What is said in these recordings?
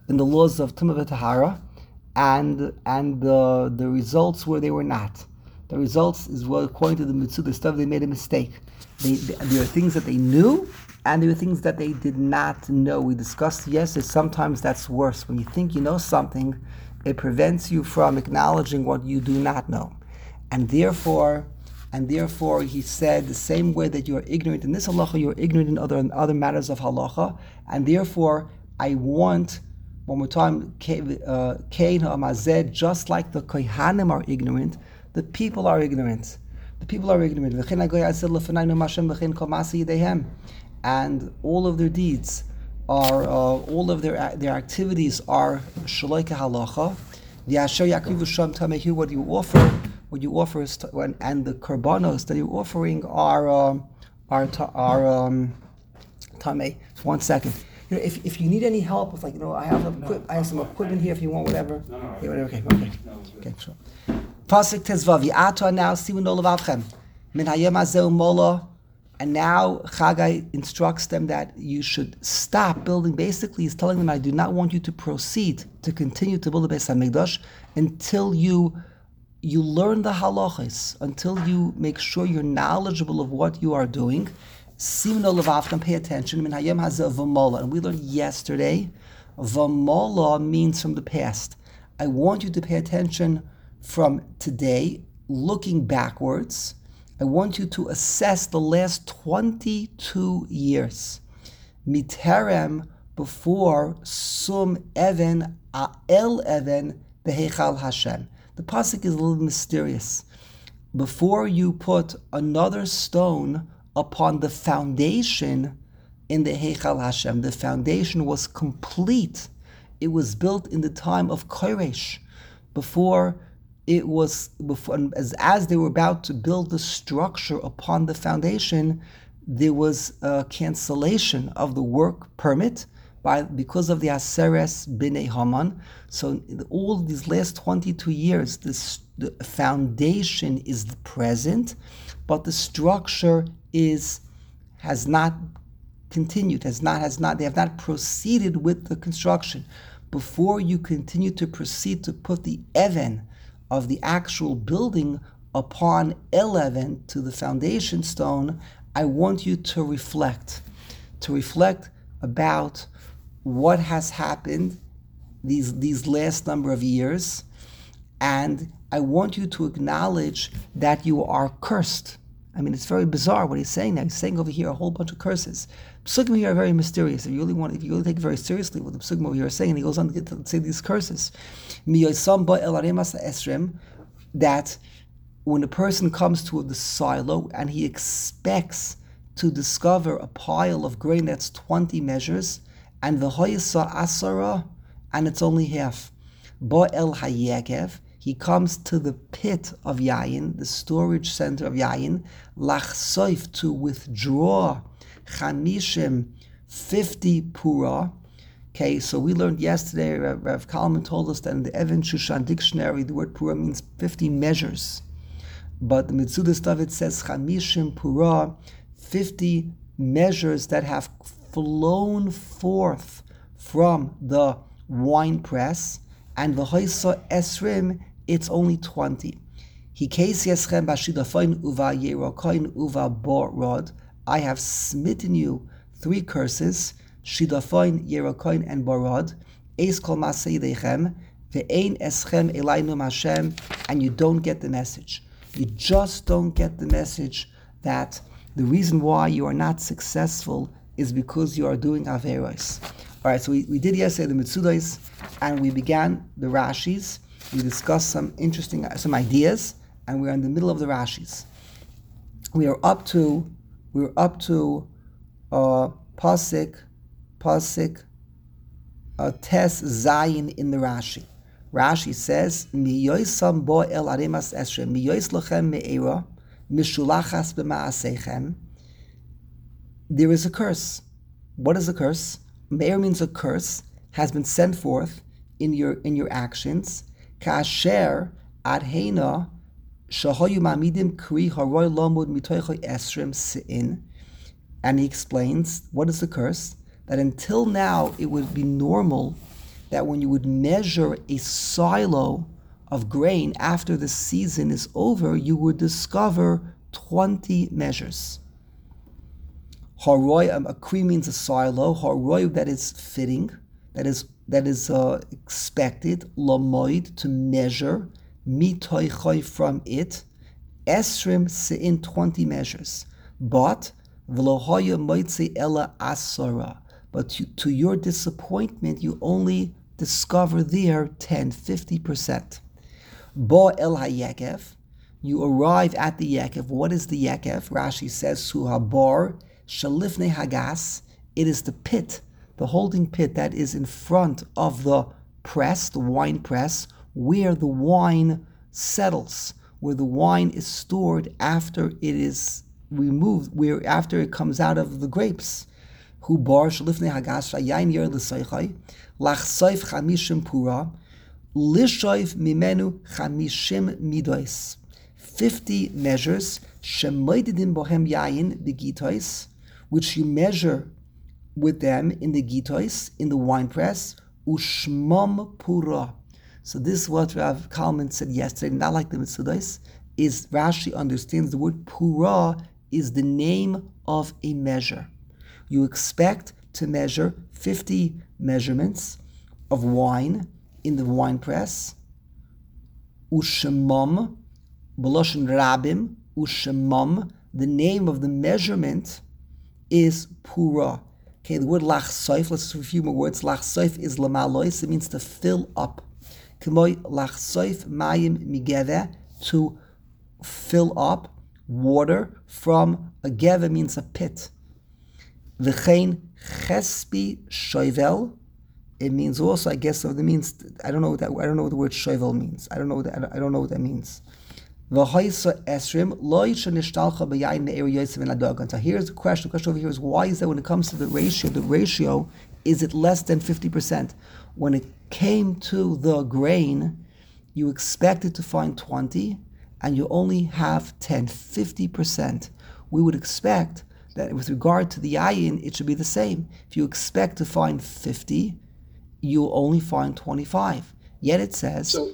in the laws of Tumah v'Tahara, and the results were they were not. The results is what, according to the Mitzvah stuff, they made a mistake. There are things that they knew, and there are things that they did not know. We discussed yesterday, sometimes that's worse. When you think you know something, it prevents you from acknowledging what you do not know. And therefore, he said, the same way that you are ignorant in this halacha, you are ignorant in other matters of halacha, and therefore, I want, one more time, Kein ha'amazed, just like the kohanim are ignorant, the people are ignorant. The people are ignorant. And all of their deeds are, all of their activities are shaloi halacha. What you offer is, and the korbanos that you're offering are tamei. 1 second. If you need any help with, I have some equipment here if you want whatever. No. Okay, sure. Pasuk Tezvav, V'ata now simun lo levavchem min hayom hazeh mola, and now Chagai instructs them that you should stop building. Basically, he's telling them, I do not want you to proceed to continue to build the Beis Hamikdash until you learn the halachas, until you make sure you're knowledgeable of what you are doing. Simun lo levavchem, pay attention. Min hayom hazeh v'mola, and we learned yesterday, v'mola means from the past. I want you to pay attention from today, looking backwards. I want you to assess the last 22 years. Miterem, before Sum Even, El Even, Behechal Hashem. The pasuk is a little mysterious. Before you put another stone upon the foundation in the Heichal Hashem, the foundation was complete. It was built in the time of Koresh. As they were about to build the structure upon the foundation, there was a cancellation of the work permit because of the Aseres B'nei Haman. So all these last 22 years, the foundation is the present, but the structure has not continued, they have not proceeded with the construction. Before you continue to proceed to put the Even of the actual building upon 11 to the foundation stone, I want you to reflect about what has happened these last number of years, and I want you to acknowledge that you are cursed. I mean, it's very bizarre what he's saying now. He's saying over here a whole bunch of curses. Psukim here are very mysterious. If you really take it very seriously what the Psukim over here are saying, he goes on to say these curses. That when a person comes to the silo and he expects to discover a pile of grain that's 20 measures, and the hoyasa asara, and it's only half. Bo el hayekev, he comes to the pit of Yayin, the storage center of Yayin, lachsoif, to withdraw chamishim, 50 pura. Okay, so we learned yesterday, Rav Kalman told us that in the Even Shushan dictionary, the word pura means 50 measures. But the Mitzudas David says chamishim pura, 50 measures that have flown forth from the wine press, and the hoysa esrim, it's only 20. I have smitten you 3 curses, shidafoin, yerokoin, and borod, eis kol maseidechem, ve'ein eschem elainum Hashem, and you don't get the message. You just don't get the message that the reason why you are not successful is because you are doing Averos. All right, so we did yesterday the Mitzudos, and we began the Rashis. We discussed some ideas, and we're in the middle of the Rashis. We're up to Pasik Tes Zayin in the Rashi. Rashi says, Miyoisam bo el aremas esrem, miyois lochem me'era, mishulachas b'ma'asechem. There is a curse. What is a curse? Me'er means a curse has been sent forth in your actions. Kasher adheina shahoyu mamidim kri haroy lomud mitoichoy esrem sein. And he explains, what is the curse? That until now it would be normal that when you would measure a silo of grain after the season is over, you would discover 20 measures. Haroy, a kri means a silo. Haroy, that is fitting, that is expected. Lamoid, to measure. Mitoichoi, from it. Esrim se'in, 20 measures. But v'lohoya moitze ela asara. But to your disappointment, you only discover there 50%. Bo el hayekev, you arrive at the yekev. What is the yekev? Rashi says, Su habar shalifne hagas. It is the pit, the holding pit that is in front of the press, the wine press, where the wine settles, where the wine is stored after it is removed, where after it comes out of the grapes. Hu bar shalifne hagas shayayin yer l'soichai lachsoif chamishim pura lishoif mimenu chamishim midois. 50 measures shemoididim bohem yayin begitois, which you measure with them in the gitois, in the wine press, ushmam pura. So this is what Rav Kalman said yesterday, not like the Mitzudos, is Rashi understands the word pura is the name of a measure. You expect to measure 50 measurements of wine in the wine press. Ushemam, B'loshen Rabim, Ushemam, the name of the measurement is pura. Okay, the word lachsoif, let's do a few more words. Lachsoif is lamalois, it means to fill up. K'moy lachsoif mayim migeve, to fill up water from a geve means a pit. V'chein chespi shovel, it means also, I guess, of the means. I don't know what the word shovel means. I don't know what that means. V'hoisa esrim lo yishanishtalcha b'yayin ne'eri yosef in adogan. So here's the question. The question over here is, why is that when it comes to the ratio, is it less than 50%? When it came to the grain, you expected to find 20, and you only have 10, 50%. We would expect that with regard to the yayin, it should be the same. If you expect to find 50, you'll only find 25. Yet it says... So,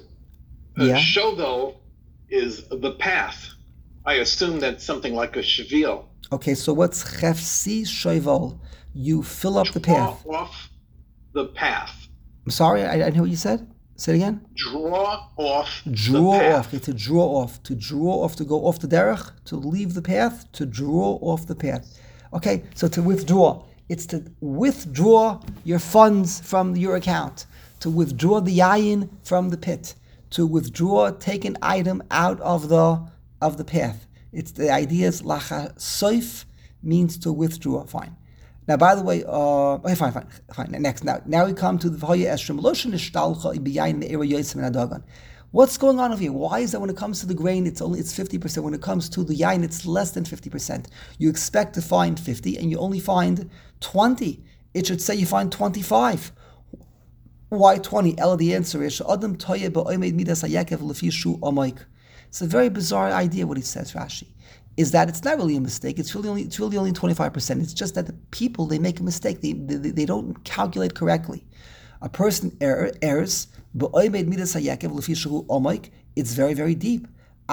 shovel is the path. I assume that's something like a shevil. Okay, so what's chefsi shovel? You fill up the path. Draw off the path. I'm sorry, I didn't hear what you said. Say it again. Draw off the path. Okay, to draw off, to go off the derech, to leave the path, to draw off the path. Okay, so to withdraw, it's to withdraw your funds from your account, to withdraw the yayin from the pit, to withdraw, take an item out of the path. It's the idea is lachasoif means to withdraw. Fine. Now, by the way, okay, fine. Next, now we come to the v'hoya esrim loshen ishtalcha b'yayin ne'era yosem in adogan. What's going on over here? Why is that when it comes to the grain, it's 50%? When it comes to the yayin, it's less than 50%. You expect to find 50, and you only find 20. It should say you find 25. Why 20? Ella, the answer is adam toye ba'omed midas hayekev lefi shu omoik. It's a very bizarre idea what he says, Rashi. Is that it's not really a mistake. It's really only 25%. It's just that the people, they make a mistake. They don't calculate correctly. A person errs. It's very, very deep.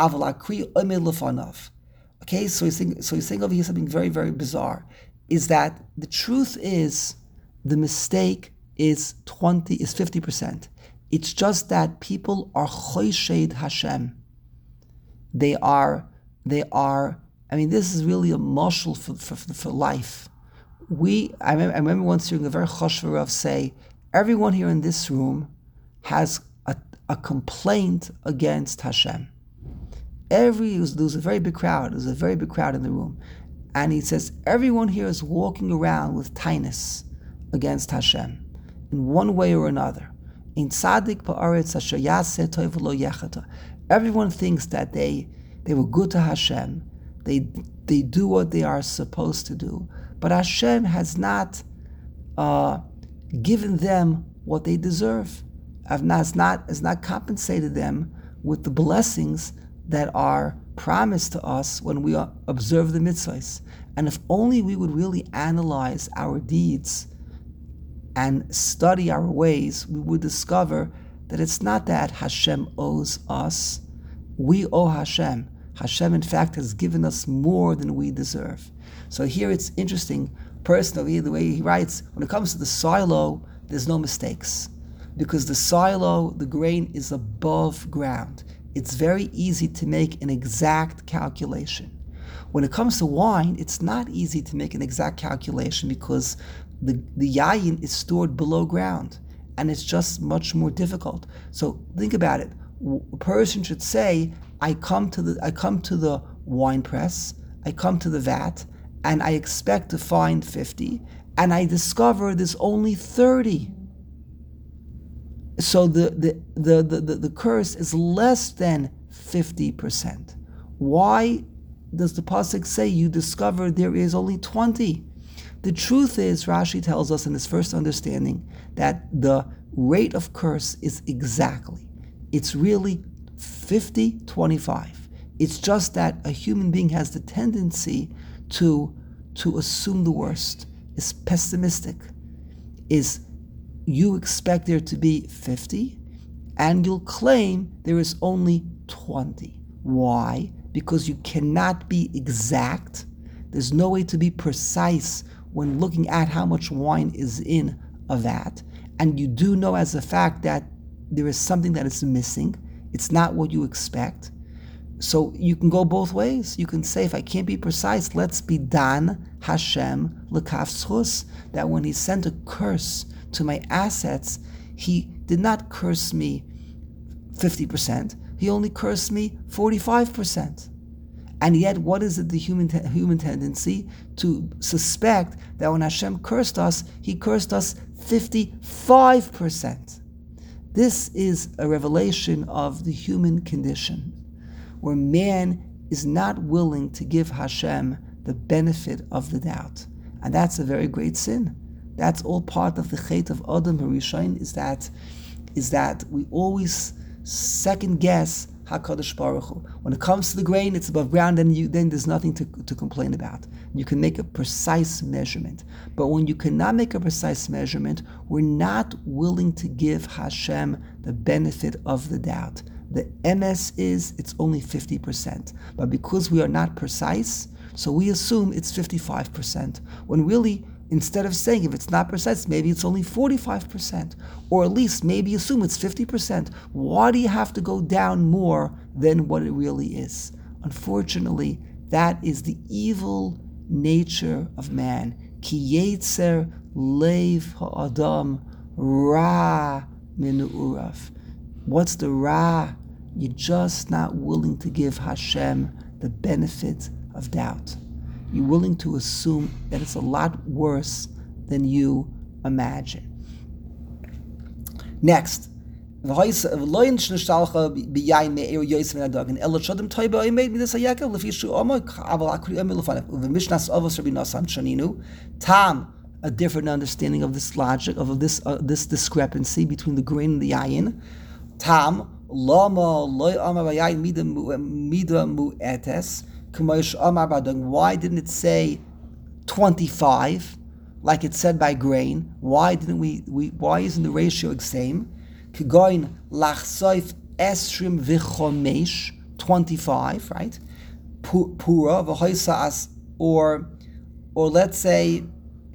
Okay, so he's saying over here something very, very bizarre. Is that the truth is the mistake is 50%. It's just that people are choshei Hashem. They are. I mean, this is really a mashal for life. I remember once hearing a very choshev Rav say, everyone here in this room has a complaint against Hashem. There was a very big crowd. There was a very big crowd in the room, and he says everyone here is walking around with tinus against Hashem, in one way or another. In tzaddik ba'aretz asher yaseh tov v'lo yechata. Everyone thinks that they were good to Hashem. They do what they are supposed to do. But Hashem has not given them what they deserve. Has not compensated them with the blessings that are promised to us when we observe the mitzvahs. And if only we would really analyze our deeds and study our ways, we would discover that it's not that Hashem owes us. We owe Hashem. Hashem, in fact, has given us more than we deserve. So here it's interesting, personally, the way he writes, when it comes to the silo, there's no mistakes. Because the silo, the grain is above ground. It's very easy to make an exact calculation. When it comes to wine, it's not easy to make an exact calculation because the yayin is stored below ground, and it's just much more difficult. So think about it. A person should say, I come to the wine press, I come to the vat, and I expect to find 50, and I discover there's only 30. So the curse is less than 50%. Why does the pasuk say you discover there is only 20? The truth is, Rashi tells us in his first understanding that the rate of curse is exactly. It's really 50-25. It's just that a human being has the tendency to assume the worst, is pessimistic, is you expect there to be 50, and you'll claim there is only 20. Why? Because you cannot be exact. There's no way to be precise when looking at how much wine is in a vat. And you do know as a fact that there is something that is missing. It's not what you expect. So you can go both ways. You can say, if I can't be precise, let's be Dan Hashem L'kaf Zchus, that when he sent a curse to my assets, he did not curse me 50%. He only cursed me 45%. And yet, what is it, the human tendency to suspect that when Hashem cursed us, he cursed us 55%. This is a revelation of the human condition, where man is not willing to give Hashem the benefit of the doubt. And that's a very great sin. That's all part of the Chet of Adam Harishon, is that we always second guess HaKadosh Baruch Hu. When it comes to the grain, it's above ground, then there's nothing to complain about. You can make a precise measurement. But when you cannot make a precise measurement, we're not willing to give Hashem the benefit of the doubt. The MS is, it's only 50%. But because we are not precise, so we assume it's 55%. When really, instead of saying if it's not precise, maybe it's only 45%, or at least maybe assume it's 50%. Why do you have to go down more than what it really is? Unfortunately, that is the evil nature of man. Ki yetzer leiv ha'adam ra min urav. What's the ra? You're just not willing to give Hashem the benefit of doubt. You're willing to assume that it's a lot worse than you imagine. Next, the a different understanding of this logic, of this discrepancy between the grain and the yayin. Tam lama loy amar yayin mida mu'etes. Why didn't it say 25 like it said by grain? Why didn't why isn't the ratio the same? Kigoin lachsoif esrim v'chomesh, 25, right? Pura v'hoisa as, or let's say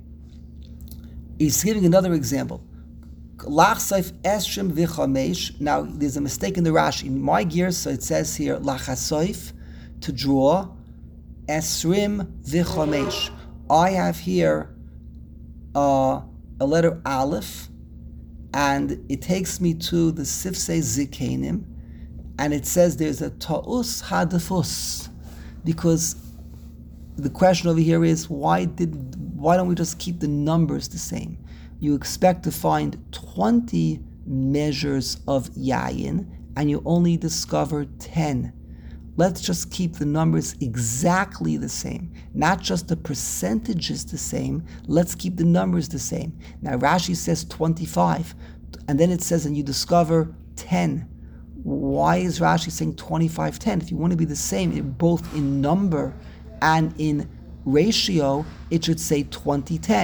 he's giving another example. Lachsoif esrim v'chomesh. Now there's a mistake in the Rashi. In my gear, so it says here lachasoif, to draw esrim v'chomesh. I have here a letter aleph, and it takes me to the Sifsei Zikenim, and it says there's a ta'us hadafus, because the question over here is why don't we just keep the numbers the same? You expect to find 20 measures of yayin, and you only discover 10. Let's just keep the numbers exactly the same. Not just the percentages the same. Let's keep the numbers the same. Now Rashi says 25, and then it says, and you discover 10. Why is Rashi saying 25, 10? If you want to be the same, both in number and in ratio, it should say 20, 10.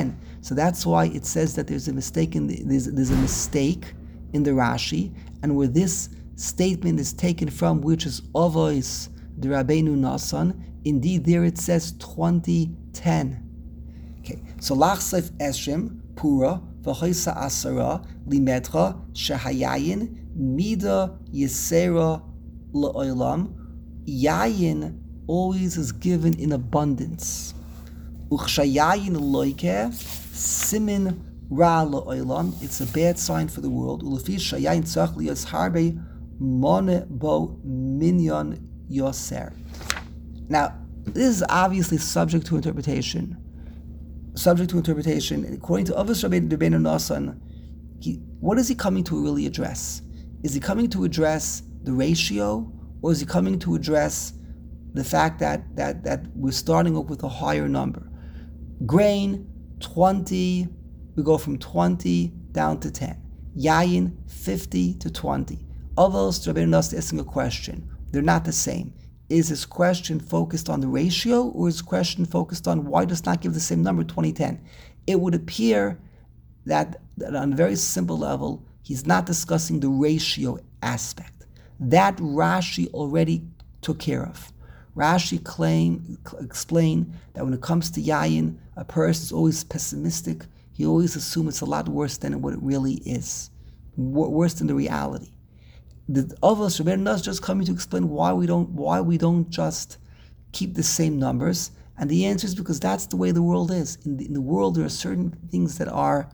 So that's why it says that there's a mistake there's a mistake in the Rashi, and where this statement is taken from, which is Avos the Rabbeinu Nasan. Indeed, there it says 2010. Okay, so Lachsef Eshim Pura v'Choisa Asara Limedcha Shehayayin Mida Yisera La'olam. Yayin always is given in abundance. Uchshayayin loike simin ra la'olam. It's a bad sign for the world. Ulefi shayayin tzach liyos harbe mone bo minyan yoser. Now, this is obviously subject to interpretation. According to Avos Rabbeinu Nasan, what is he coming to really address? Is he coming to address the ratio, or is he coming to address the fact that we're starting up with a higher number? Grain, 20, we go from 20 down to 10. Yayin, 50 to 20. Avos Rabbeinu Nasan asking a question. They're not the same. Is this question focused on the ratio, or is this question focused on why does not give the same number, 2010? It would appear that on a very simple level, he's not discussing the ratio aspect. That Rashi already took care of. Rashi explained that when it comes to Yayin, a person is always pessimistic. He always assumes it's a lot worse than what it really is, worse than the reality. The Avos Rabbeinu Nasan is just coming to explain why we don't just keep the same numbers, and the answer is because that's the way the world is. In the world, there are certain things that are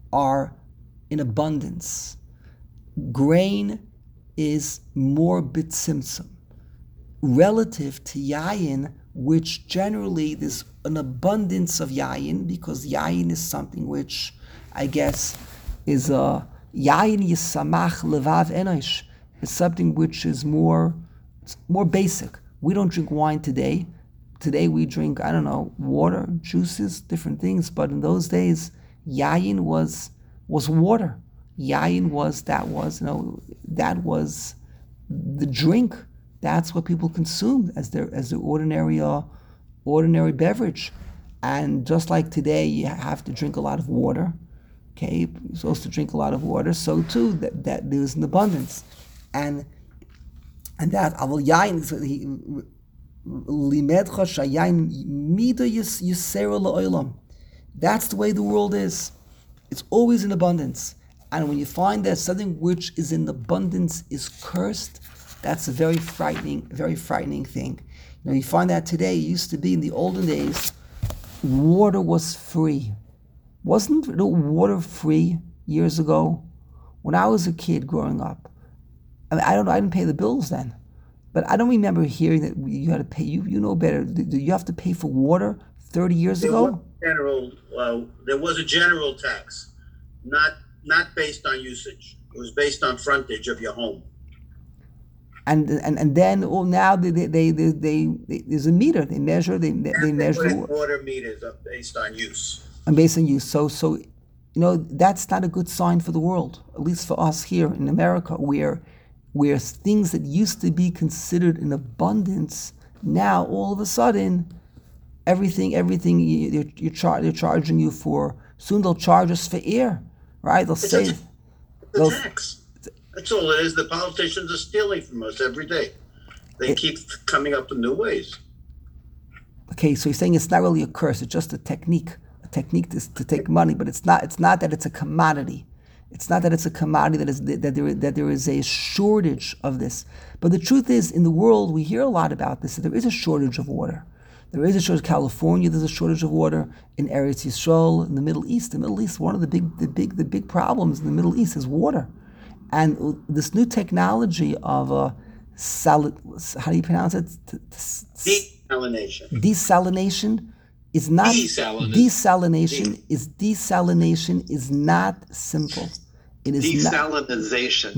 in abundance. Grain is more bitzimtzum relative to yayin, which generally there's an abundance of yayin, because yayin is something which I guess is yayin yisamach levav enosh. It's something which is more basic. We don't drink wine today. Today we drink, I don't know, water, juices, different things. But in those days, yayin was water. Yayin was the drink. That's what people consumed as their ordinary beverage. And just like today, you have to drink a lot of water. Okay, you're supposed to drink a lot of water. So too, that there's an abundance, and that avol yayin limedcha shayayin mida yisera la'olam. That's the way the world is. It's always in abundance. And when you find that something which is in abundance is cursed, that's a very frightening thing. You find that today. It used to be in the olden days, water was free. Wasn't water free years ago? When I was a kid growing up, I didn't pay the bills then, but I don't remember hearing that you had to pay. You know better. Do you have to pay for water 30 years ago? There was a general tax, not based on usage. It was based on frontage of your home. And then now they there's a meter. They measure. They measure water meters are based on use. And based on use. So that's not a good sign for the world. At least for us here in America, where things that used to be considered in abundance, now all of a sudden, everything they're charging you for. Soon they'll charge us for air, right? They'll say it's a tax. That's all it is. The politicians are stealing from us every day. They keep coming up with new ways. Okay, so you're saying it's not really a curse; it's just a technique. A technique to take money, but it's not. It's not that it's a commodity. It's not that it's a commodity that there is a shortage of this. But the truth is, in the world, we hear a lot about this. That there is a shortage of water. There is a shortage in California. There's a shortage of water in Eretz Yisrael, in the Middle East. The Middle East, one of the big problems in the Middle East is water. And this new technology of how do you pronounce it? Desalination. Desalination is not desalination is not simple. It is desalinization.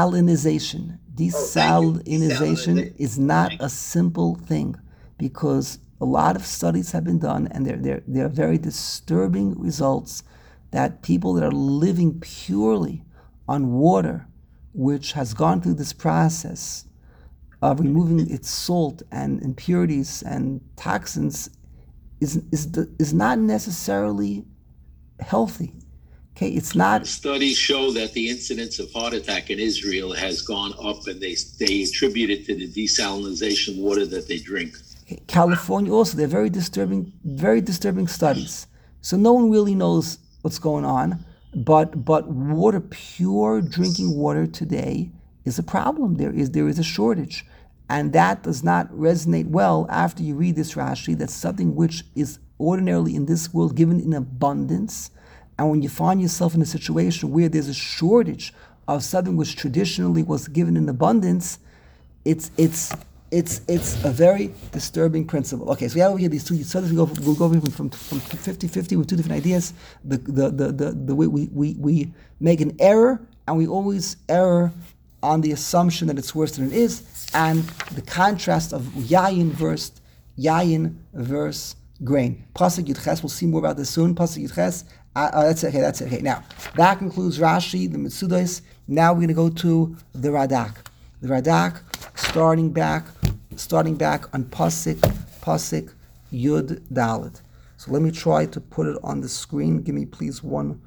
Desalinization is not a simple thing, because a lot of studies have been done, and there are very disturbing results that people that are living purely on water, which has gone through this process of removing its salt and impurities and toxins, is not necessarily healthy. Okay, it's not. Studies show that the incidence of heart attack in Israel has gone up, and they attribute it to the desalination water that they drink. California also, they're very disturbing studies. So no one really knows what's going on, but water, pure drinking water today is a problem. There is a shortage, and that does not resonate well after you read this Rashi. That's something which is ordinarily in this world given in abundance, and when you find yourself in a situation where there's a shortage of something which traditionally was given in abundance, it's a very disturbing principle. Okay, so we have over here these two. So we'll go over from 50-50 with two different ideas. The way we make an error, and we always err on the assumption that it's worse than it is, and the contrast of yayin versus grain. Pasuk Yudches. We'll see more about this soon. Pasuk Yudches. That's it. Okay. Now that concludes Rashi, the Mitzudos. Now we're going to go to the Radak. The Radak, starting back on Pasuk Yud Dalet. So let me try to put it on the screen. Give me please one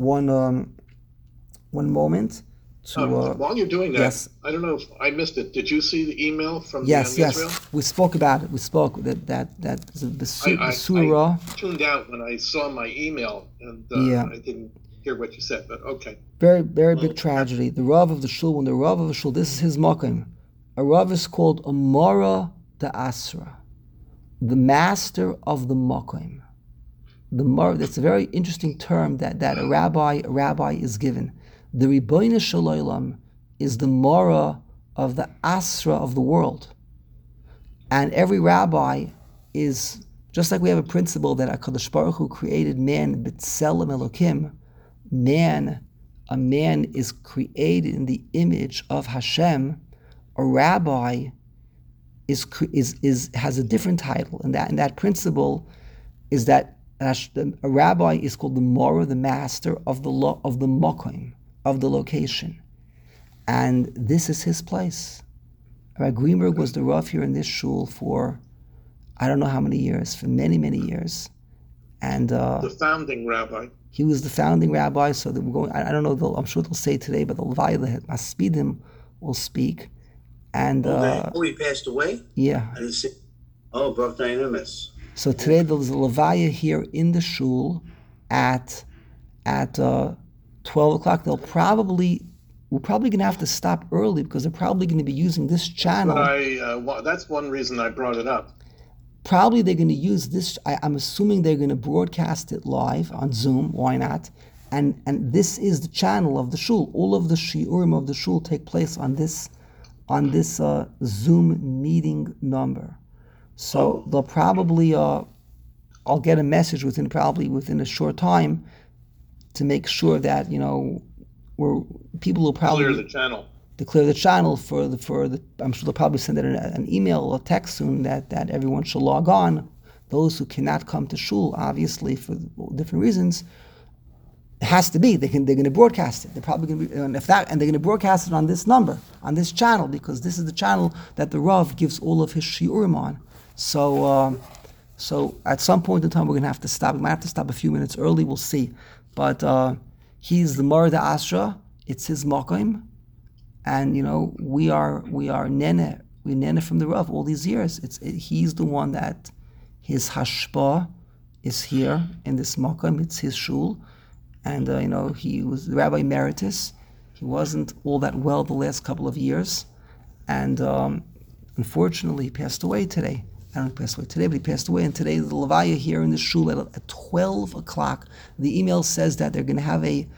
moment. While you're doing that, yes. I don't know if I missed it. Did you see the email from yes. Israel? We spoke about it. We spoke that the surah. I tuned out when I saw my email, and I didn't hear what you said. But okay. Very big tragedy. The Rav of the Shul. When the Rav of the Shul, this is his makom. A Rav is called Amora da Asra, the master of the makom. That's a very interesting term that a rabbi is given. The Ribono Shel Olam is the Mora of the Asra of the world. And every rabbi is, just like we have a principle that HaKadosh Baruch Hu created man, B'Tselem Elokim, a man is created in the image of Hashem. A rabbi has a different title, and that principle is that a rabbi is called the Mora, the master of the makom, of the location, and this is his place. Rabbi Greenberg was the Rav here in this shul for I don't know how many years, for many years, and the founding rabbi. He was the founding rabbi. So that we're going. I don't know. I'm sure they'll say today, but the Levaya, the Maspidim, will speak. And he passed away. Yeah. I didn't see. Oh, Baruch Dayanemis. So today there's a Levaya here in the shul at 12 o'clock. We're probably going to have to stop early because they're probably going to be using this channel. That's one reason I brought it up. Probably they're going to use this. I'm assuming they're going to broadcast it live on Zoom. Why not? And this is the channel of the shul. All of the shiurim of the shul take place on this Zoom meeting number. So they'll probably, I'll get a message within a short time to make sure that, people will probably clear the channel. To clear the channel for the. I'm sure they'll probably send out an email or text soon that everyone should log on. Those who cannot come to shul, obviously for different reasons, it has to be. They're going to broadcast it. They're probably going to be, and they're going to broadcast it on this number, on this channel, because this is the channel that the Rav gives all of his shiurim on. So at some point in time, we're going to have to stop. We might have to stop a few minutes early. We'll see. But he's the Mora da Asra. It's his makom, and we are nene. We nene from the Rav all these years. He's the one that his hashpah is here in this makom. It's his shul. And, he was the Rabbi Emeritus. He wasn't all that well the last couple of years. And unfortunately, he passed away today. I don't know if he passed away today, but he passed away. And today, the Levaya here in the shul at 12 o'clock. The email says that they're going to have the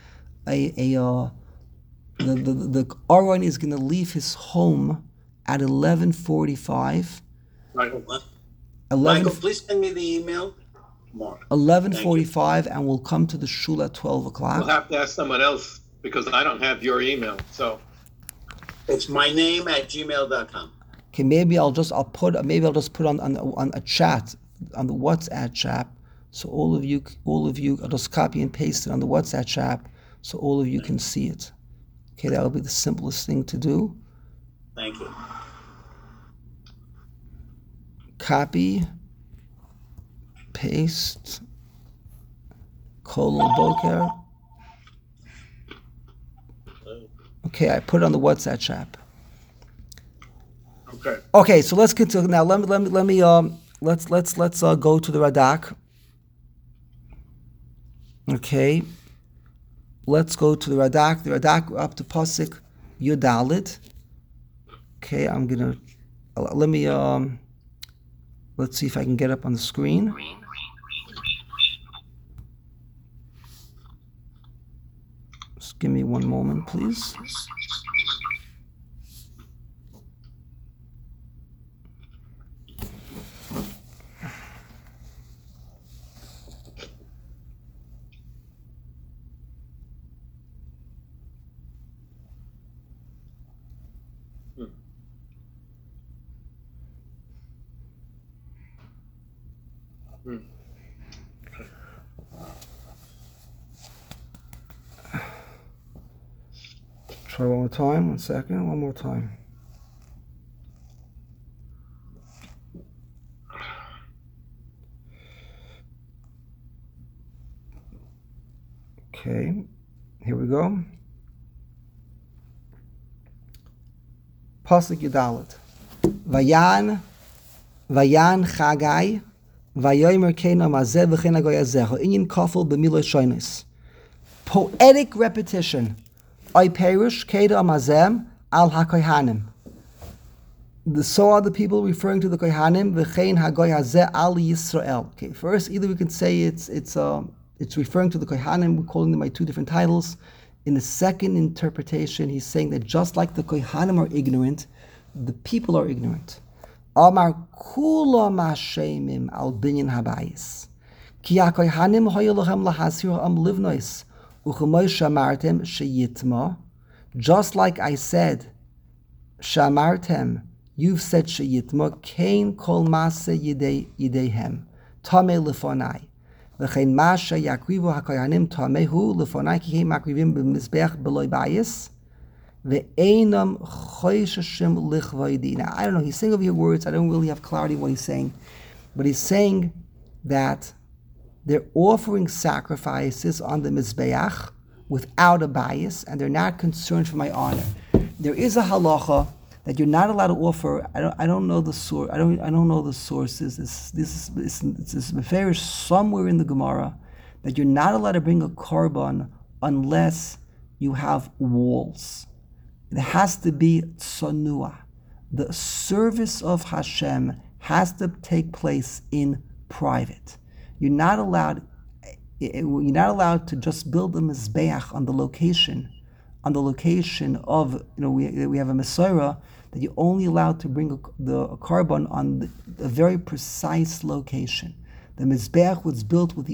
Aron is going to leave his home at 11:45. Michael, please send me the email. 11:45, and we'll come to the shul at 12 o'clock. We'll have to ask someone else because I don't have your email. So it's my name at gmail.com. Okay, maybe I'll just put on a chat, on the WhatsApp chat, so all of you, I'll just copy and paste it on the WhatsApp chat, so all of you can see it. Okay, that'll be the simplest thing to do. Thank you. Copy, paste, Kolol Boker. Okay, I put it on the WhatsApp chat. Okay. Okay, so let's continue now. Let's go to the Radak. Okay, let's go to the Radak. The Radak, we're up to Pasuk Yudalit. Okay, I'm gonna let's see if I can get up on the screen. Just give me one moment, please. Try one more time. 1 second. One more time. Okay. Here we go. Pasuk Yudalet. Vayan Chagai. Vayomer Kena Mazeh V'Chen Hagoy Azecha. Inyan Kafel B'Miloi Shoynis. Poetic repetition. I perish Keda Amazem Al HaKohanim. So are the people referring to the Kohanim. V'Chein Hagoy Hazeh Al Yisrael. Okay, first either we can say it's referring to the Kohanim. We're calling them by two different titles. In the second interpretation, he's saying that just like the Kohanim are ignorant, the people are ignorant. Amar kulam hashemim al binyan habayis. Ki hakohanim hoyu lochem lahasir am livnois. Uchemoy shamartem sheyitma. Just like I said, shamartem, you've said sheyitma, kain kol mase yidehem. Tameh lefonai. V'chein masha yakrivu hakohanim tamehu lefonai ki he makrivim b'mizbech beloy bayis. Now, I don't know, he's saying over here words, I don't really have clarity what he's saying, but he's saying that they're offering sacrifices on the Mizbeach without a bias, and they're not concerned for my honor. There is a halacha that you're not allowed to offer. I don't know the source. I don't know the sources. This is mefarish somewhere in the Gemara that you're not allowed to bring a korban unless you have walls. It has to be tzonua. The service of Hashem has to take place in private. You're not allowed to just build a mizbeach on the location of, we have a Mesorah that you're only allowed to bring a korban on a very precise location. The mizbeach was built with the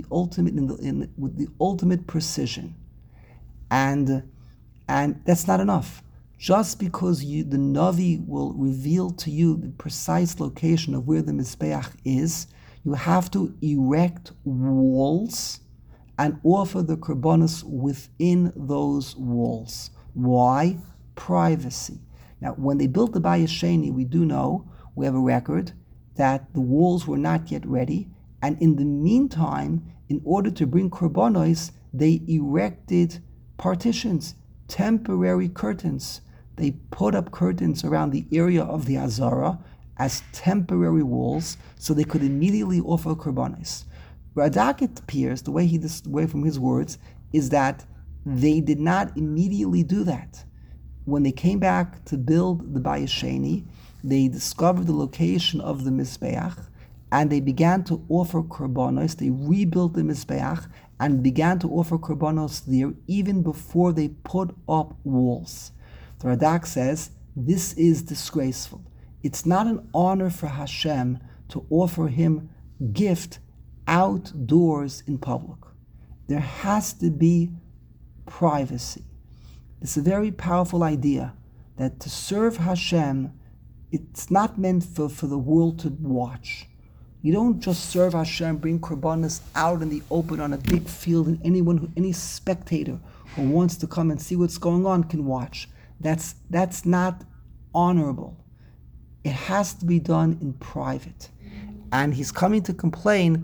ultimate precision, and that's not enough. Just because the Navi will reveal to you the precise location of where the Mizbeach is, you have to erect walls and offer the korbanos within those walls. Why? Privacy. Now, when they built the Bayis Sheni, we do know, we have a record, that the walls were not yet ready, and in the meantime, in order to bring korbanos, they erected partitions, temporary curtains. They put up curtains around the area of the Azara as temporary walls, so they could immediately offer korbanos. Radak, it appears, the way from his words, is that they did not immediately do that. When they came back to build the Bayis Sheni, they discovered the location of the Mizbeach, and they began to offer korbanos. They rebuilt the Mizbeach and began to offer korbanos there even before they put up walls. The Radak says, this is disgraceful. It's not an honor for Hashem to offer him gift outdoors in public. There has to be privacy. It's a very powerful idea that to serve Hashem, it's not meant for the world to watch. You don't just serve Hashem, bring korbanos out in the open on a big field, and any spectator who wants to come and see what's going on can watch. That's not honorable. It has to be done in private. And he's coming to complain,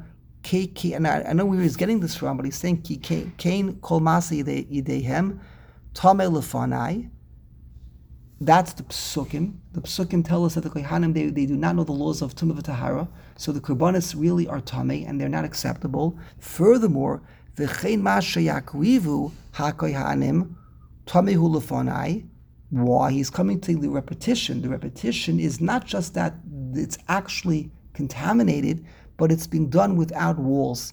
and I know where he's getting this from, but he's saying ki kain kol masa yidehem tamei lefanai. That's the psukim. The psukim tell us that the kohanim they do not know the laws of tumah v'tahara, so the korbanos really are tamei and they're not acceptable. Furthermore, v'chein ma sheyakrivu hakohanim tamei hu lefanai. Why? He's coming to the repetition. The repetition is not just that it's actually contaminated, but it's being done without walls.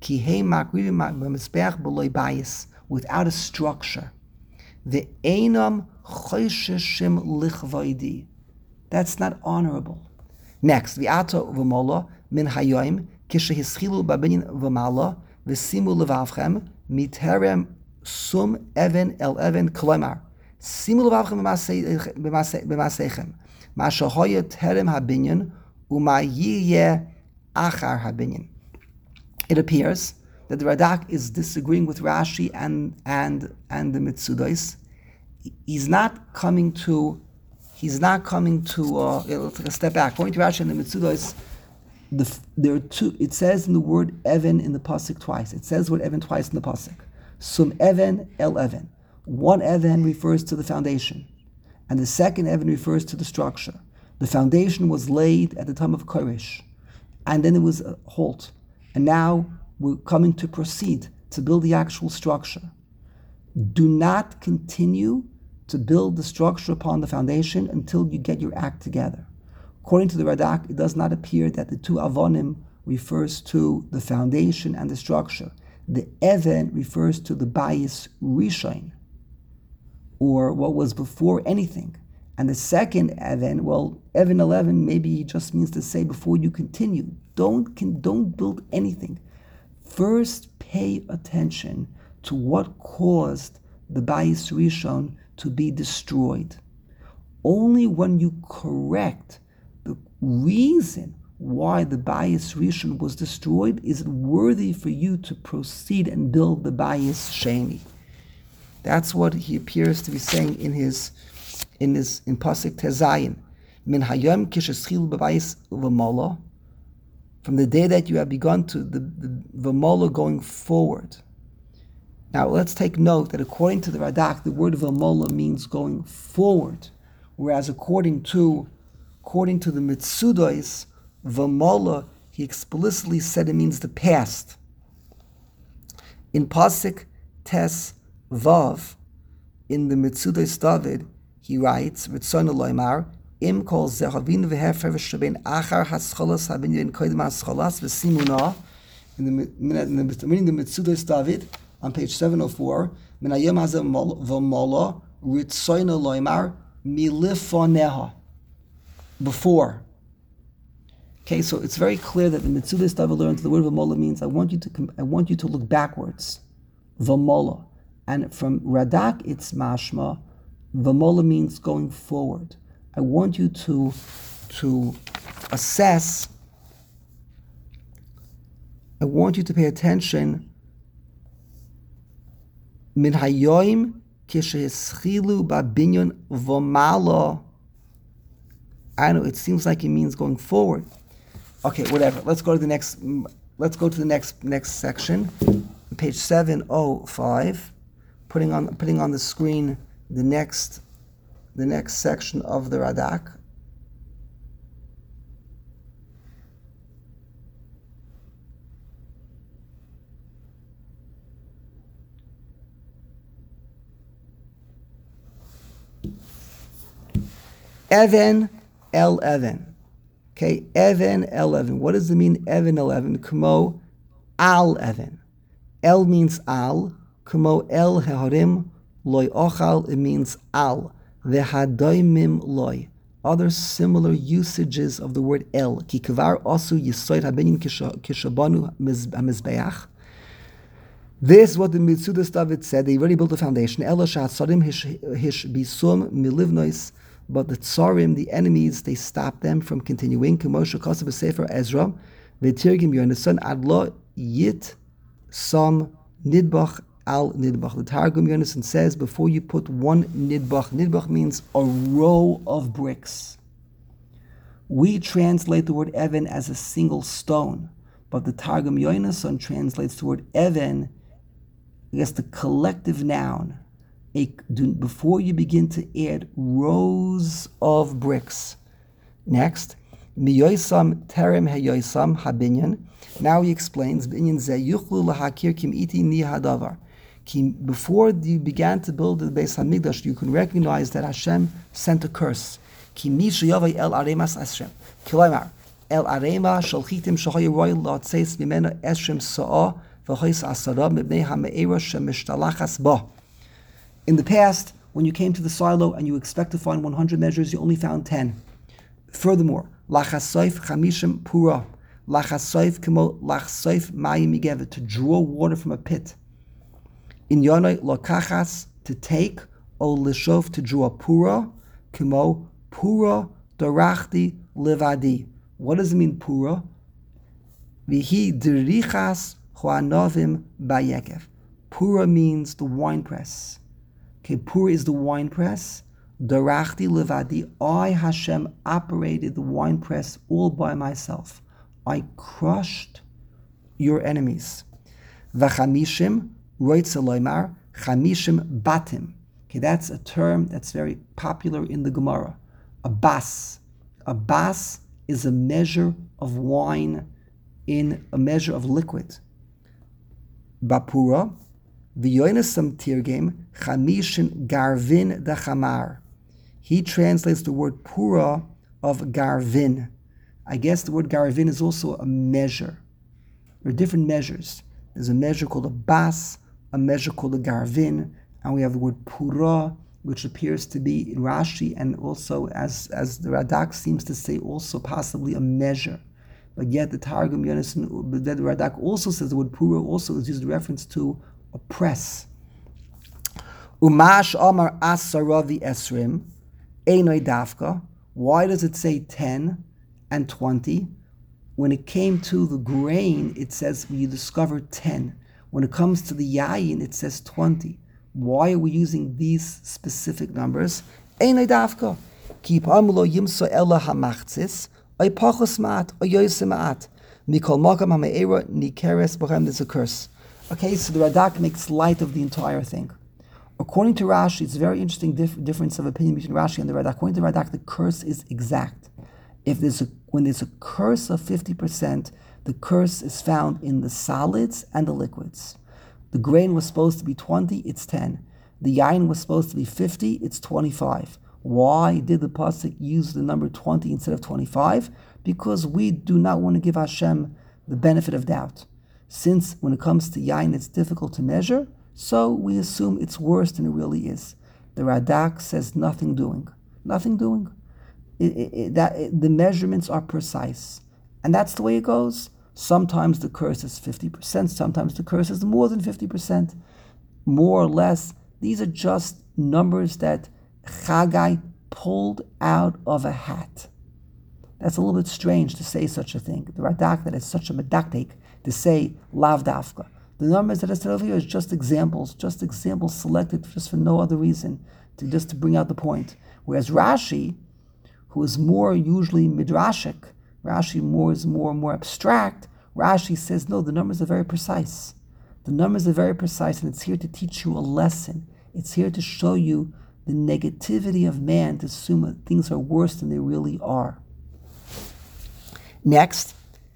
Without a structure. The einam chosheshim lichvaidi. That's not honorable. Next, v'ato v'mola min hayoim kishehischilu babinyan v'mala v'simu levavchem miterem sum even el even klemar. Simu levavchem b'masechem ma shahoya terem habinyan u'ma yiyeh achar habinyan. It appears that the Radak is disagreeing with Rashi and the Mitzudos. He's not coming to. Let's take a step back. According to Rashi and the Mitzudos, there are two. It says in the word Evan in the pasuk twice. It says word Evan twice in the pasuk. Sum Evan el Evan. One Evan refers to the foundation, and the second Evan refers to the structure. The foundation was laid at the time of Koresh, and then it was a halt. And now we're coming to proceed to build the actual structure. Do not continue to build the structure upon the foundation until you get your act together. According to the Radak, it does not appear that the two avonim refers to the foundation and the structure. The Even refers to the Bayis Rishon, or what was before anything. And the second Even, Even 11, maybe he just means to say before you continue. Don't build anything. First, pay attention to what caused the Bayis Rishon to be destroyed. Only when you correct the reason why the Bayis Rishon was destroyed is it worthy for you to proceed and build the Bayis Sheni. That's what he appears to be saying in Pasuk Tezayin. Min hayom kisheschil b'bayis v'mola. From the day that you have begun to the v'mola going forward. Now let's take note that according to the Radak, the word v'mola means going forward, whereas according to the Mitzudos, v'mola, he explicitly said it means the past. In Pasuk Tes Vav, in the Mitzudos David, he writes, Ritzon Eloimar, Im kol zehavin v'hefer v'shabein achar hascholas habin yin koydem hascholas v'simuna. In the reading the Mitzudos David on page 704, min hayom hazeh v'mola ritzon Eloimar milifoneha, before. Okay, so it's very clear that the Mitzudos David learned the word v'mola means I want you to look backwards, v'mola, and from Radak it's mashma. V'mola means going forward. I want you to assess. I want you to pay attention. Min hayoim kishehischilu babinyon v'mala. I know it seems like it means going forward. Okay, whatever. Let's go to the next. Let's go to the next section, page 705. Putting on the screen the next section of the Radak. Even el Even. Okay, Even el Even. What does it mean, Even el Even? Kmo al Even. El means al. Kmo el heharim loy ochal. It means al. Vehadoimim loy. Other similar usages of the word el. Ki kvar osu yisoid habenim kishabanu hamizbeach. This is what the Mitzudos David said. They already built the foundation. Ela shahasadim hish bisum milivnois. But the tsarim, the enemies, they stopped them from continuing. K'moshe Kasav Sefer Ezra, v'tirgim Yonasan adlo yit sam nidbach al nidbach. The Targum Yonasan says before you put one nidbach. Nidbach means a row of bricks. We translate the word Even as a single stone, but the Targum Yonason translates the word Even, I guess the collective noun. Before you begin to add rows of bricks. Next, Miyoisam terem heyoisam habinyan. Now he explains, Binyan ze yuchlu lahakir kim iti ni hadavar. Before you began to build the Beis Hamikdash, you can recognize that Hashem sent a curse. Ki mi sheyavai el aremas Hashem. Kiloimar, el arema shalchitim shahoy roy lotzeis mimena esrim sa'a v'chois asara mibnei ha'me'era shemishtalachas ba. In the past, when you came to the silo and you expect to find 100 measures, you only found 10. Furthermore, lachasoif chamishim pura, lachasoif kimo lachsoif mayim migevet, to draw water from a pit. In Yonai lokachas, to take, o lishof, to draw pura, kimo pura dorachti levadi. What does it mean, pura? Vihi derichas choanovim bayekev. Pura means the wine press. Okay, pura is the wine press. Dorachti levadi. I, Hashem, operated the wine press all by myself. I crushed your enemies. V'chamishim roitzeloimar chamishim batim. Okay, that's a term that's very popular in the Gemara. A bas. A bas is a measure of wine in a measure of liquid. Bapura, v'yoinasam tirgem chamishin garvin dachamar. He translates the word pura of garvin. I guess the word garvin is also a measure. There are different measures. There's a measure called a bas, a measure called a garvin, and we have the word pura, which appears to be in Rashi, and also, as the Radak seems to say, also possibly a measure. But yet the Targum Yonason, the Radak also says the word pura also is used in reference to a press. Umash Amar Asaravi Esrim, Einoi Dafka. Why does it say 10 and 20? When it came to the grain, it says we discovered 10. When it comes to the yayin, it says 20. Why are we using these specific numbers? Einoi Dafka. Ki pa'amlo yimso ella hamachtzis, ay pachos ma'at, ay yoyse ma'at. Mikol makam ha'me'era nikeres b'chem, there's a curse. Okay, so the Radak makes light of the entire thing. According to Rashi, it's a very interesting difference of opinion between Rashi and the Radak. According to the Radak, the curse is exact. When there's a curse of 50%, the curse is found in the solids and the liquids. The grain was supposed to be 20, it's 10. The yain was supposed to be 50, it's 25. Why did the pasuk use the number 20 instead of 25? Because we do not want to give Hashem the benefit of doubt. Since when it comes to yain, it's difficult to measure, so we assume it's worse than it really is. The Radak says nothing doing. Nothing doing. The measurements are precise. And that's the way it goes. Sometimes the curse is 50%, sometimes the curse is more than 50%. More or less, these are just numbers that Chagai pulled out of a hat. That's a little bit strange to say such a thing. The Radak that is such a medaktek to say lav dafka. The numbers that are said over here is just examples selected just for no other reason, to bring out the point. Whereas Rashi, who is more usually midrashic, Rashi is more abstract, Rashi says, no, the numbers are very precise. The numbers are very precise, and it's here to teach you a lesson. It's here to show you the negativity of man to assume that things are worse than they really are. Next,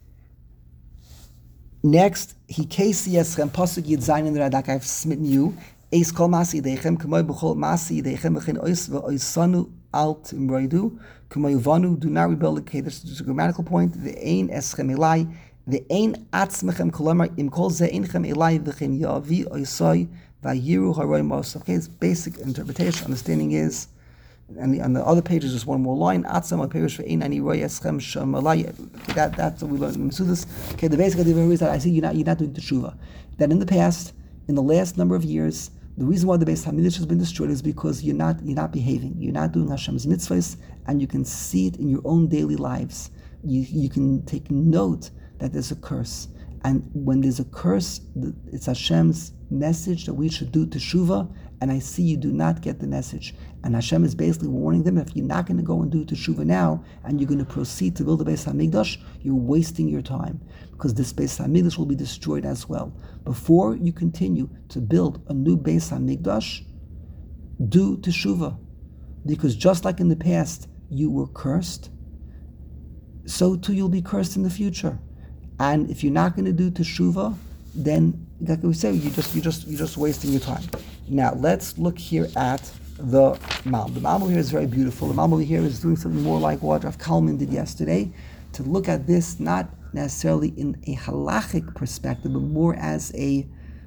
he kesi eschem pasuk yid zayin in the Radak, I've smitten you. Eis kol masi yidechem k'moy b'chol masi yidechem v'chein ois v'oisanu alt imroidu k'moy uvanu. Do not rebel. Okay, this is a grammatical point. Ve'ein eschem elai ve'ein atzmechem kolomar im kol ze einchem elai v'chein yavi oisoi v'yiru haroi mos. Okay, it's basic interpretation. Understanding is, and on the other pages, there's one more line. Atzam al perish ve'ein ani roi eschem shem elai. That's what we learned in Mesudus. Okay, the basic idea is that I see you're not doing teshuva. That in the past, in the last number of years, the reason why the Beis Hamikdash has been destroyed is because you're not behaving. You're not doing Hashem's mitzvahs, and you can see it in your own daily lives. You can take note that there's a curse. And when there's a curse, it's Hashem's message that we should do teshuvah and I see you do not get the message. And Hashem is basically warning them, if you're not going to go and do teshuvah now, and you're going to proceed to build the Beis HaMikdash, you're wasting your time, because this Beis HaMikdash will be destroyed as well. Before you continue to build a new Beis HaMikdash, do teshuvah. Because just like in the past, you were cursed, so too you'll be cursed in the future. And if you're not going to do teshuvah, then, like we say, you're just wasting your time. Now let's look here at the Malbim. The Malbim here is very beautiful. The Malbim here is doing something more like what Rav Kalman did yesterday, to look at this not necessarily in a halachic perspective, but more as a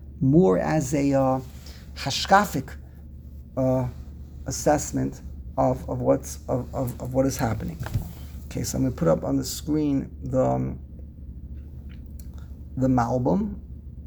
hashkafic assessment of what is happening. Okay, so I'm going to put up on the screen the Malbim.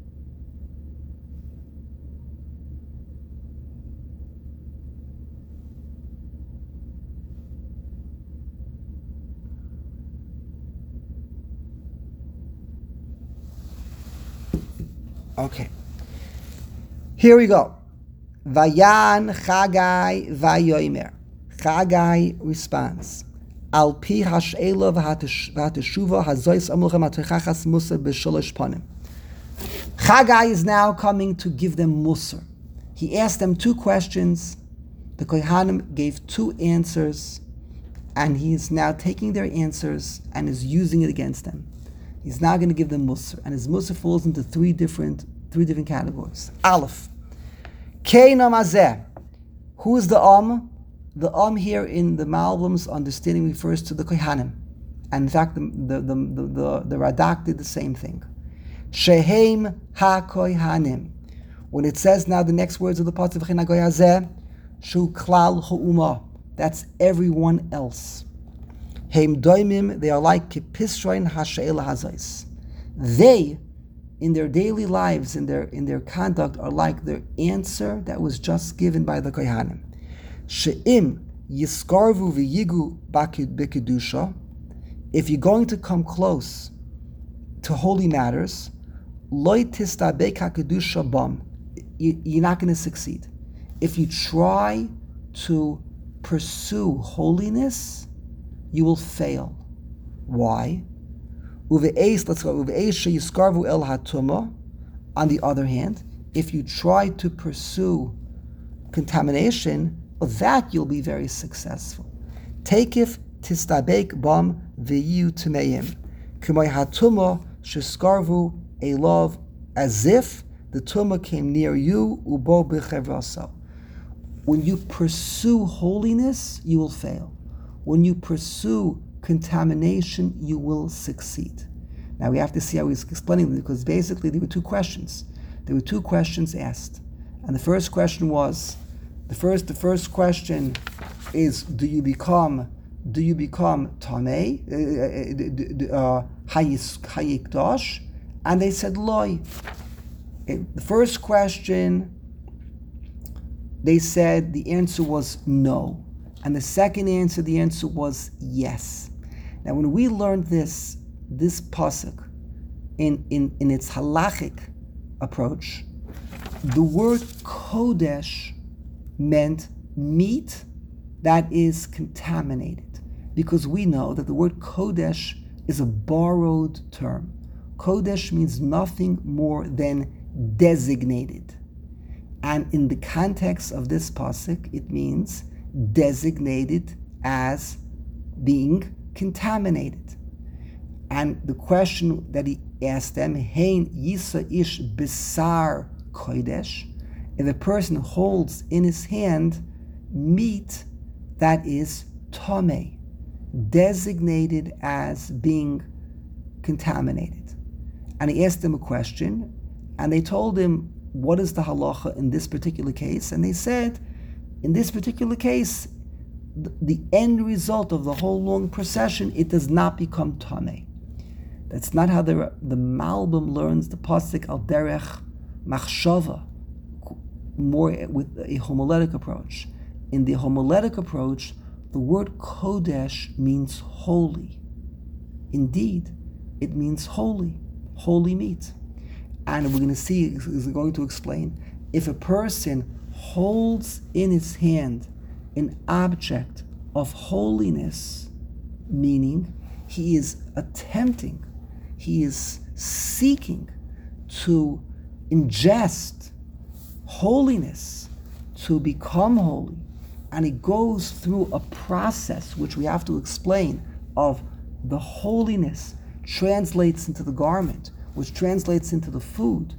Okay, here we go. Vayan Chagai Vayomer. Chagai responds, Al pi hash'ela v'hateshuva hazois amulchem atechachas musar b'sholosh panim. Chagai is now coming to give them musar. He asked them two questions. The Kohanim gave two answers, and he is now taking their answers and is using it against them. He's now going to give them musar, and his musar falls into three different categories. Aleph, Keinam Azeh. Who is the The here in the Malbim's understanding refers to the Kohanim, and in fact the Radak did the same thing. Shehem ha-Kohanim. When it says now the next words of the pasuk V'chein hagoy hazeh, shu klal ha'umah, that's everyone else. Heim doimim, they are like kipisroin ha'she'el hazais. They, in their daily lives, in their conduct, are like their answer that was just given by the Kohanim. She'im yiskarvu v'yigu b'kedusha. If you're going to come close to holy matters, loy tistabek ha'kedusha bam, you're not going to succeed. If you try to pursue holiness, you will fail. Why? Let's go. El hatuma. On the other hand, if you try to pursue contamination, that you'll be very successful. Takif tistabek bam v'yu tmeim. K'may hatuma sheskarvu elov, as if the tumah came near you. Ubo b'chevrasa. When you pursue holiness, you will fail. When you pursue contamination, you will succeed. Now we have to see how he's explaining this, because basically there were two questions. There were two questions asked, and the first question was, the first question is, do you become tamei, hayikdash? And they said loy. The first question, they said the answer was no. And the second answer, the answer was yes. Now, when we learned this pasuk in its halachic approach, the word kodesh meant meat that is contaminated, because we know that the word kodesh is a borrowed term. Kodesh means nothing more than designated, and in the context of this pasuk, it means designated as being contaminated. And the question that he asked them, Hein yisa ish bisar kodesh, if a person holds in his hand meat that is tamei, designated as being contaminated. And he asked them a question, and they told him, what is the halacha in this particular case? And they said, in this particular case, the end result of the whole long procession, it does not become tamei. That's not how the Malbim learns the pasuk al derech machshava, more with a homiletic approach. In the homiletic approach, the word kodesh means holy. Indeed, it means holy meat. And we're going to see, is going to explain, if a person holds in his hand an object of holiness, meaning he is attempting, he is seeking to ingest holiness, to become holy, and he goes through a process which we have to explain of the holiness translates into the garment, which translates into the food,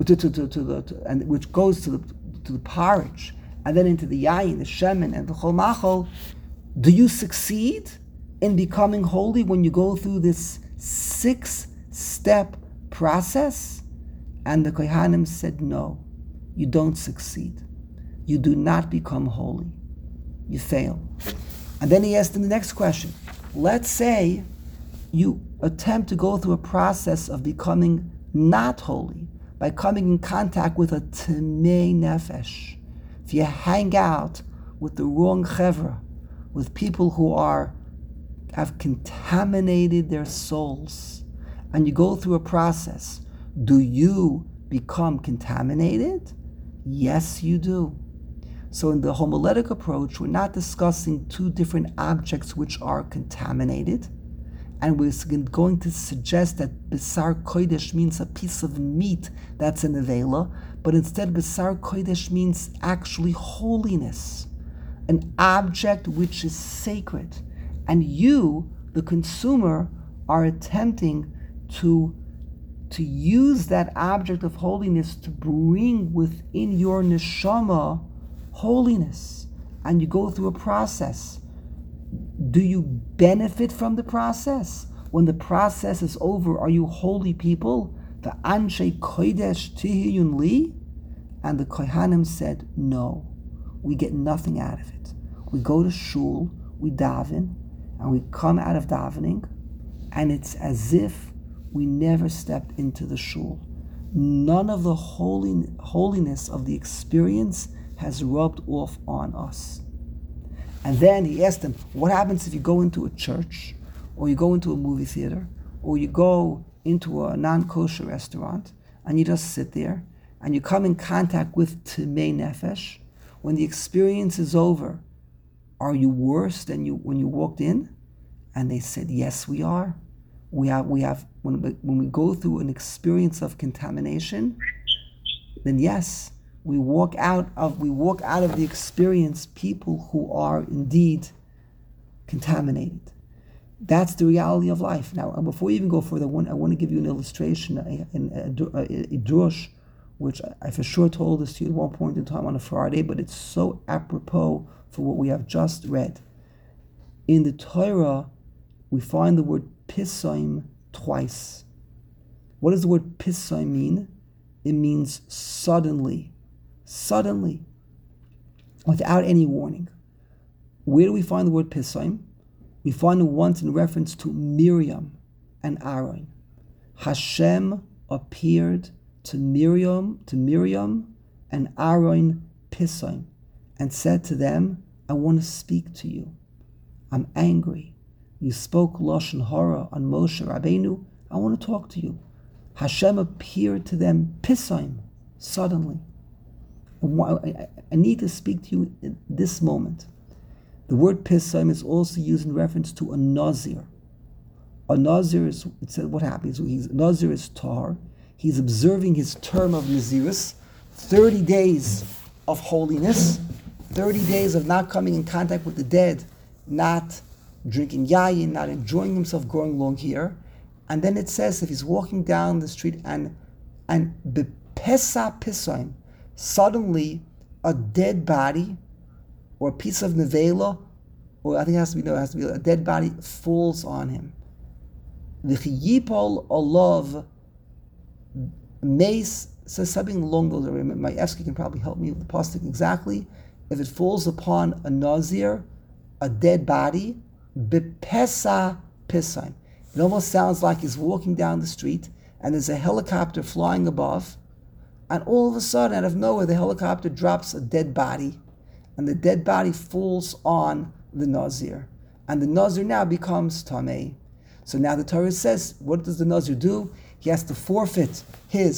and which goes to the porridge, and then into the yayin, the shemen, and the chol machol. Do you succeed in becoming holy when you go through this 6-step process? And the Kohanim said, no, you don't succeed. You do not become holy. You fail. And then he asked him the next question. Let's say you attempt to go through a process of becoming not holy by coming in contact with a Tamei Nefesh. If you hang out with the wrong chevra, with people who have contaminated their souls, and you go through a process, do you become contaminated? Yes, you do. So in the homiletic approach, we're not discussing two different objects which are contaminated, and we're going to suggest that Besar Kodesh means a piece of meat that's in Avela, but instead Besar Kodesh means actually holiness, an object which is sacred. And you, the consumer, are attempting to use that object of holiness to bring within your neshama holiness. And you go through a process. Do you benefit from the process? When the process is over, are you holy people? The Anshe Kodesh Tihiyun Li? And the Kohanim said, no, we get nothing out of it. We go to shul, we daven, and we come out of davening, and it's as if we never stepped into the shul. None of the holiness of the experience has rubbed off on us. And then he asked him, what happens if you go into a church, or you go into a movie theater, or you go into a non-kosher restaurant, and you just sit there, and you come in contact with Tamei Nefesh? When the experience is over, are you worse than when you walked in? And they said, yes, we are. We have when we go through an experience of contamination, then yes, we walk out of the experience people who are indeed contaminated. That's the reality of life. Now, before we even go further, I want to give you an illustration, a drush, which I for sure told this to you at one point in time on a Friday, but it's so apropos for what we have just read. In the Torah, we find the word pisoim twice. What does the word pisoim mean? It means suddenly, without any warning. Where do we find the word pisoim? We find it once in reference to Miriam and Aaron. Hashem appeared to Miriam and Aaron pisoim and said to them, I want to speak to you. I'm angry. You spoke Lashon Hara on Moshe Rabbeinu. I want to talk to you. Hashem appeared to them pisoim, suddenly. I need to speak to you in this moment. The word pisoim is also used in reference to a nazir. A nazir is, it said, what happens? Nazir is tar. He's observing his term of nazirus, 30 days of holiness, 30 days of not coming in contact with the dead, not drinking yayin, not enjoying himself growing long hair. And then it says if he's walking down the street and bepesa pisoim, suddenly a dead body or a piece of nevela, or I think it has to be a dead body falls on him. V'chiyipol olav meis says something along those lines. My Efsky can probably help me with the pasuk exactly. If it falls upon a nazir, a dead body, bepesa pisoim. It almost sounds like he's walking down the street and there's a helicopter flying above, and all of a sudden, out of nowhere, the helicopter drops a dead body, and the dead body falls on the nazir, and the nazir now becomes tamei. So now the Torah says, what does the nazir do? He has to forfeit his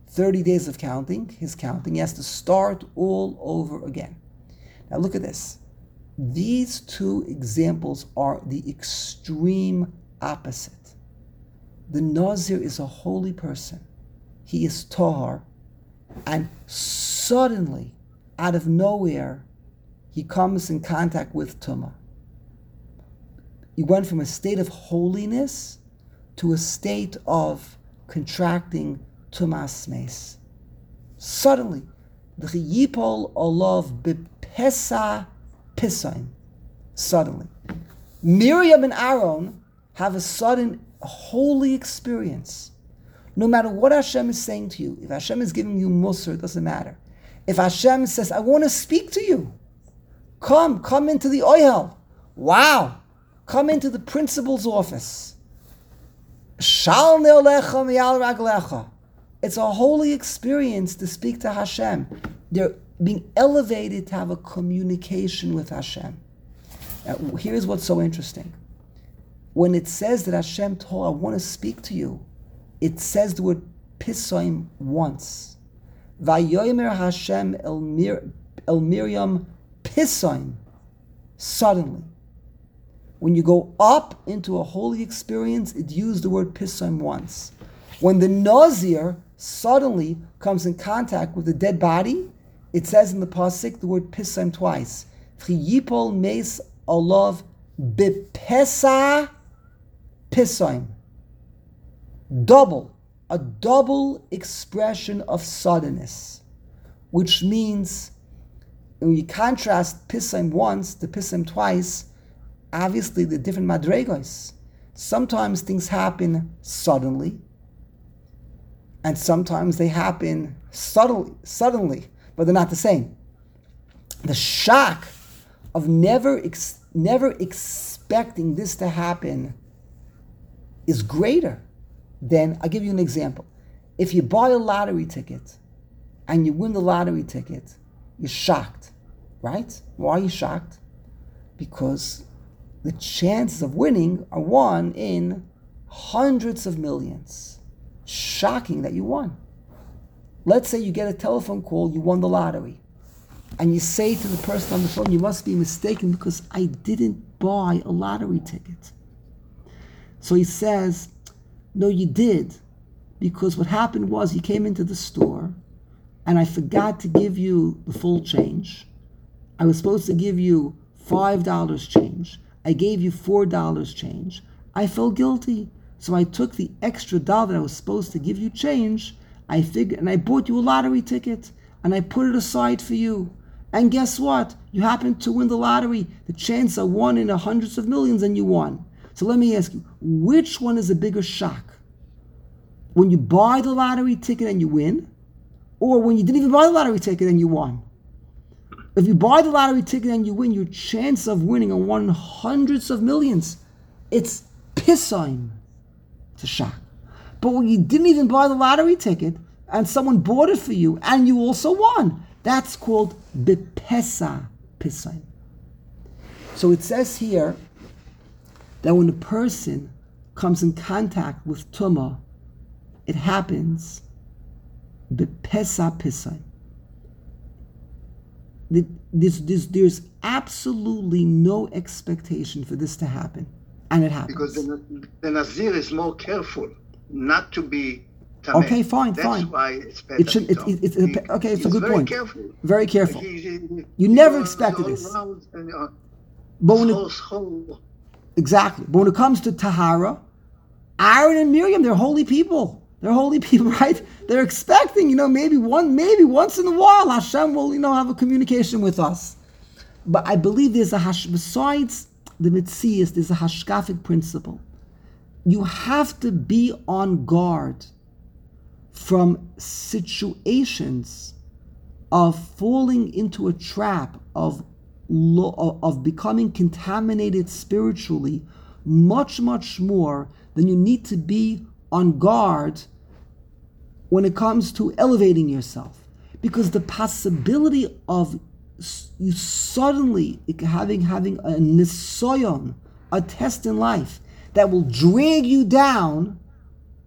30 days of counting, his counting. He has to start all over again. Now look at this. These two examples are the extreme opposite. The Nazir is a holy person. He is Tahar. And suddenly, out of nowhere, he comes in contact with Tumah. He went from a state of holiness to a state of contracting Tumas Meis. Suddenly, the Yipol Olav Bepesa Pisain. Suddenly. Miriam and Aaron have a sudden holy experience. No matter what Hashem is saying to you, if Hashem is giving you Musar, it doesn't matter. If Hashem says, I want to speak to you, come into the Ohel. Wow. Come into the principal's office. Shal ne'olecha miyal raglecha. It's a holy experience to speak to Hashem. They're being elevated to have a communication with Hashem. Now, here's what's so interesting. When it says that Hashem told, I want to speak to you, it says the word pisoim once. Vayomer Hashem el Miriam pisoim. Suddenly. When you go up into a holy experience, it used the word pisoim once. When the Nazir suddenly comes in contact with the dead body, it says in the pasuk the word pisoim twice. Chiyipol meis olav bepesa pisoim. A double expression of suddenness, which means when you contrast pisoim once to pisoim twice, obviously the different madregos. Sometimes things happen suddenly, and sometimes they happen suddenly, but they're not the same. The shock of never expecting this to happen is greater than, I'll give you an example. If you buy a lottery ticket and you win the lottery ticket, you're shocked, right? Why are you shocked? Because the chances of winning are 1 in hundreds of millions. Shocking that you won. Let's say you get a telephone call, you won the lottery, and you say to the person on the phone, you must be mistaken because I didn't buy a lottery ticket. So he says, no, you did, because what happened was you came into the store and I forgot to give you the full change. I was supposed to give you $5 change. I gave you $4 change. I felt guilty. So I took the extra dollar that I was supposed to give you change, I figured, and I bought you a lottery ticket, and I put it aside for you. And guess what? You happened to win the lottery. The chance are 1 in hundreds of millions, and you won. So let me ask you, which one is a bigger shock? When you buy the lottery ticket and you win, or when you didn't even buy the lottery ticket and you won? If you buy the lottery ticket and you win, your chance of winning are 1 in hundreds of millions. It's pisoim. It's a shock. But when you didn't even buy the lottery ticket and someone bought it for you and you also won, that's called bepesa pisoim. So it says here that when a person comes in contact with Tumah, it happens bepesa pisoim. There's absolutely no expectation for this to happen. And it happens. Because the Nazir is more careful not to be tameh. Okay, fine. That's why it's better. It's a good point. Careful. Very careful. You never expected this. Exactly. But when it comes to Tahara, Aaron and Miriam, they're holy people. They're holy people, right? They're expecting, maybe once in a while, Hashem will, have a communication with us. But I believe besides the Metzias, there's a hashkafic principle. You have to be on guard from situations of falling into a trap of becoming contaminated spiritually much, much more than you need to be on guard when it comes to elevating yourself. Because the possibility of you suddenly having a nisoyon, a test in life that will drag you down,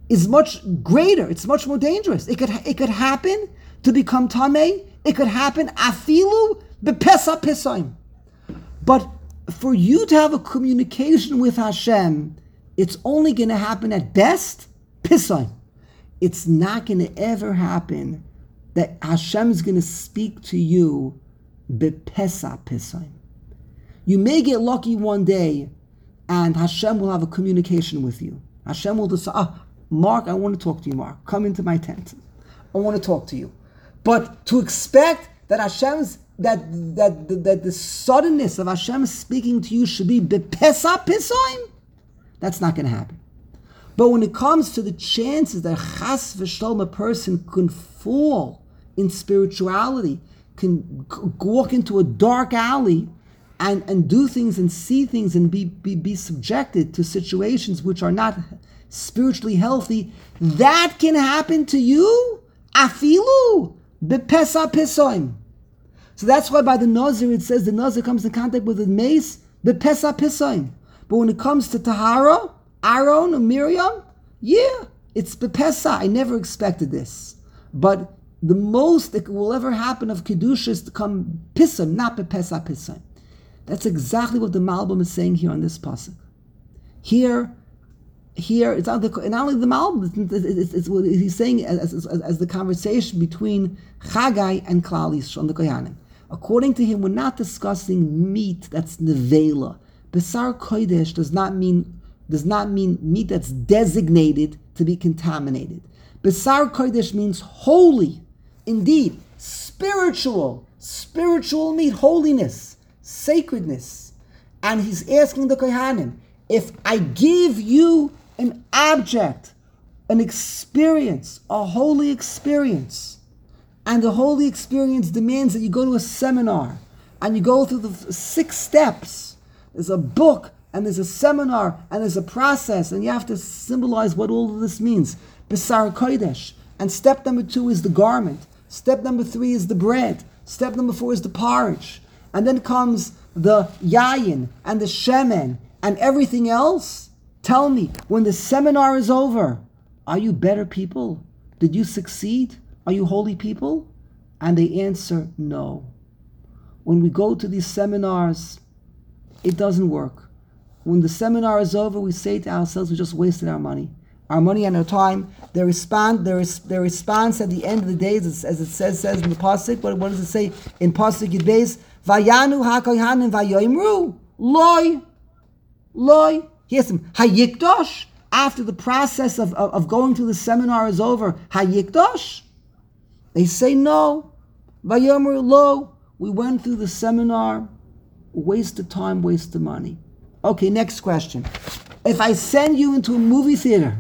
is much greater. It's much more dangerous. It could happen to become tamei. It could happen afilu bepesa pisaim. But for you to have a communication with Hashem, it's only going to happen at best pisaim. It's not going to ever happen that Hashem is going to speak to you bepesa pisaim. You may get lucky one day, and Hashem will have a communication with you. Hashem will decide, Mark, I want to talk to you, Mark. Come into my tent. I want to talk to you. But to expect that Hashem's that the suddenness of Hashem speaking to you should be bepesa pisaim, that's not going to happen. But when it comes to the chances that chas v'shalom a person can fall in spirituality, can walk into a dark alley and do things and see things and be subjected to situations which are not spiritually healthy, that can happen to you afilu bepesa pisaim. So that's why by the Nazir it says the Nazir comes in contact with the mace bepesa pisaim. But when it comes to Tahara, Aaron or Miriam, yeah, it's bepesa. I never expected this. But the most that will ever happen of Kedusha is to come pisaim, not bepesa pisaim. That's exactly what the Malbim is saying here on this pasuk. Here, it's not only the Malbim. It's what he's saying as the conversation between Chagai and Klal Yisrael and the Kohanim. According to him, we're not discussing meat that's nevela. Besar kodesh does not mean meat that's designated to be contaminated. Besar kodesh means holy, indeed, spiritual meat, holiness, sacredness. And he's asking the Kohanim, if I give you an object, an experience, a holy experience, and the holy experience demands that you go to a seminar and you go through the 6 steps. There's a book and there's a seminar and there's a process and you have to symbolize what all of this means. Besar Kodesh. And step number 2 is the garment. Step number 3 is the bread. Step number 4 is the porridge. And then comes the yayin and the shemen and everything else. Tell me, when the seminar is over, are you better people? Did you succeed? Are you holy people? And they answer, no. When we go to these seminars, it doesn't work. When the seminar is over, we say to ourselves, we just wasted our money and our time. Their response at the end of the day, as it says in the pasuk. What does it say in pasuk Yud Beis? Vayanu hakohanim vayoimru loy. Here's some hayikdosh. After the process of going through the seminar is over, hayikdosh. They say no. Vayoimru lo. We went through the seminar, wasted time, wasted money. Okay, next question. If I send you into a movie theater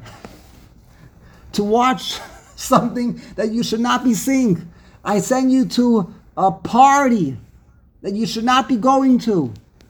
to watch something that you should not be seeing, I send you to a party that you should not be going to,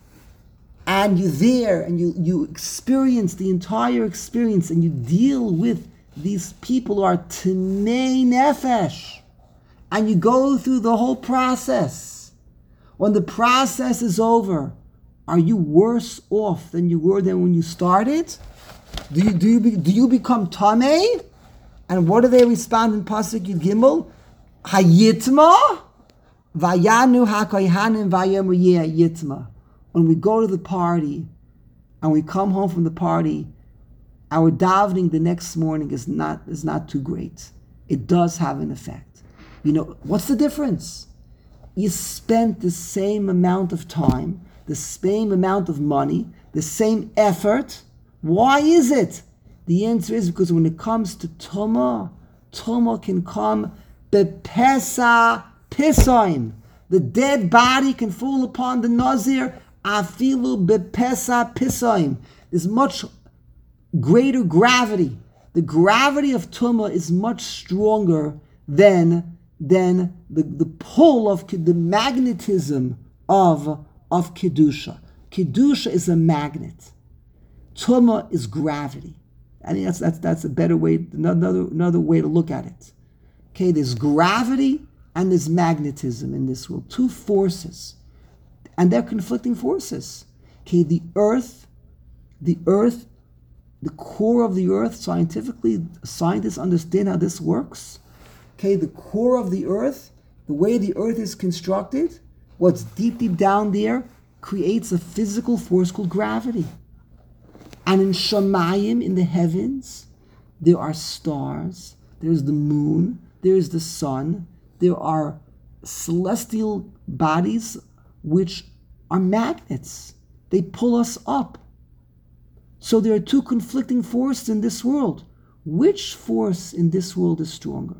and you're there and you experience the entire experience and you deal with these people who are T'nei Nefesh, and you go through the whole process. When the process is over, are you worse off than you were when you started? Do you become tamei? And what do they respond in pasuk Yud Gimel? Hayitma vayanu hakohanim vayomer yitma. When we go to the party and we come home from the party, our davening the next morning is not too great. It does have an effect. You know, what's the difference? You spent the same amount of time, the same amount of money, the same effort. Why is it? The answer is because when it comes to Tumah can come bepesa pisaim. The dead body can fall upon the Nazir afilu bepesa pisaim. There's much greater gravity. The gravity of Tumah is much stronger than the pull of the magnetism of Kedusha. Kedusha is a magnet. Tumah is gravity. I think that's a better way, another way to look at it. Okay, there's gravity and there's magnetism in this world. 2 forces. And they're conflicting forces. Okay, the earth the core of the earth, scientifically, scientists understand how this works. Okay, the core of the earth, the way the earth is constructed, what's deep down there, creates a physical force called gravity. And in Shamayim, in the heavens, there are stars, there's the moon, there's the sun, there are celestial bodies which are magnets. They pull us up. So there are two conflicting forces in this world. Which force in this world is stronger?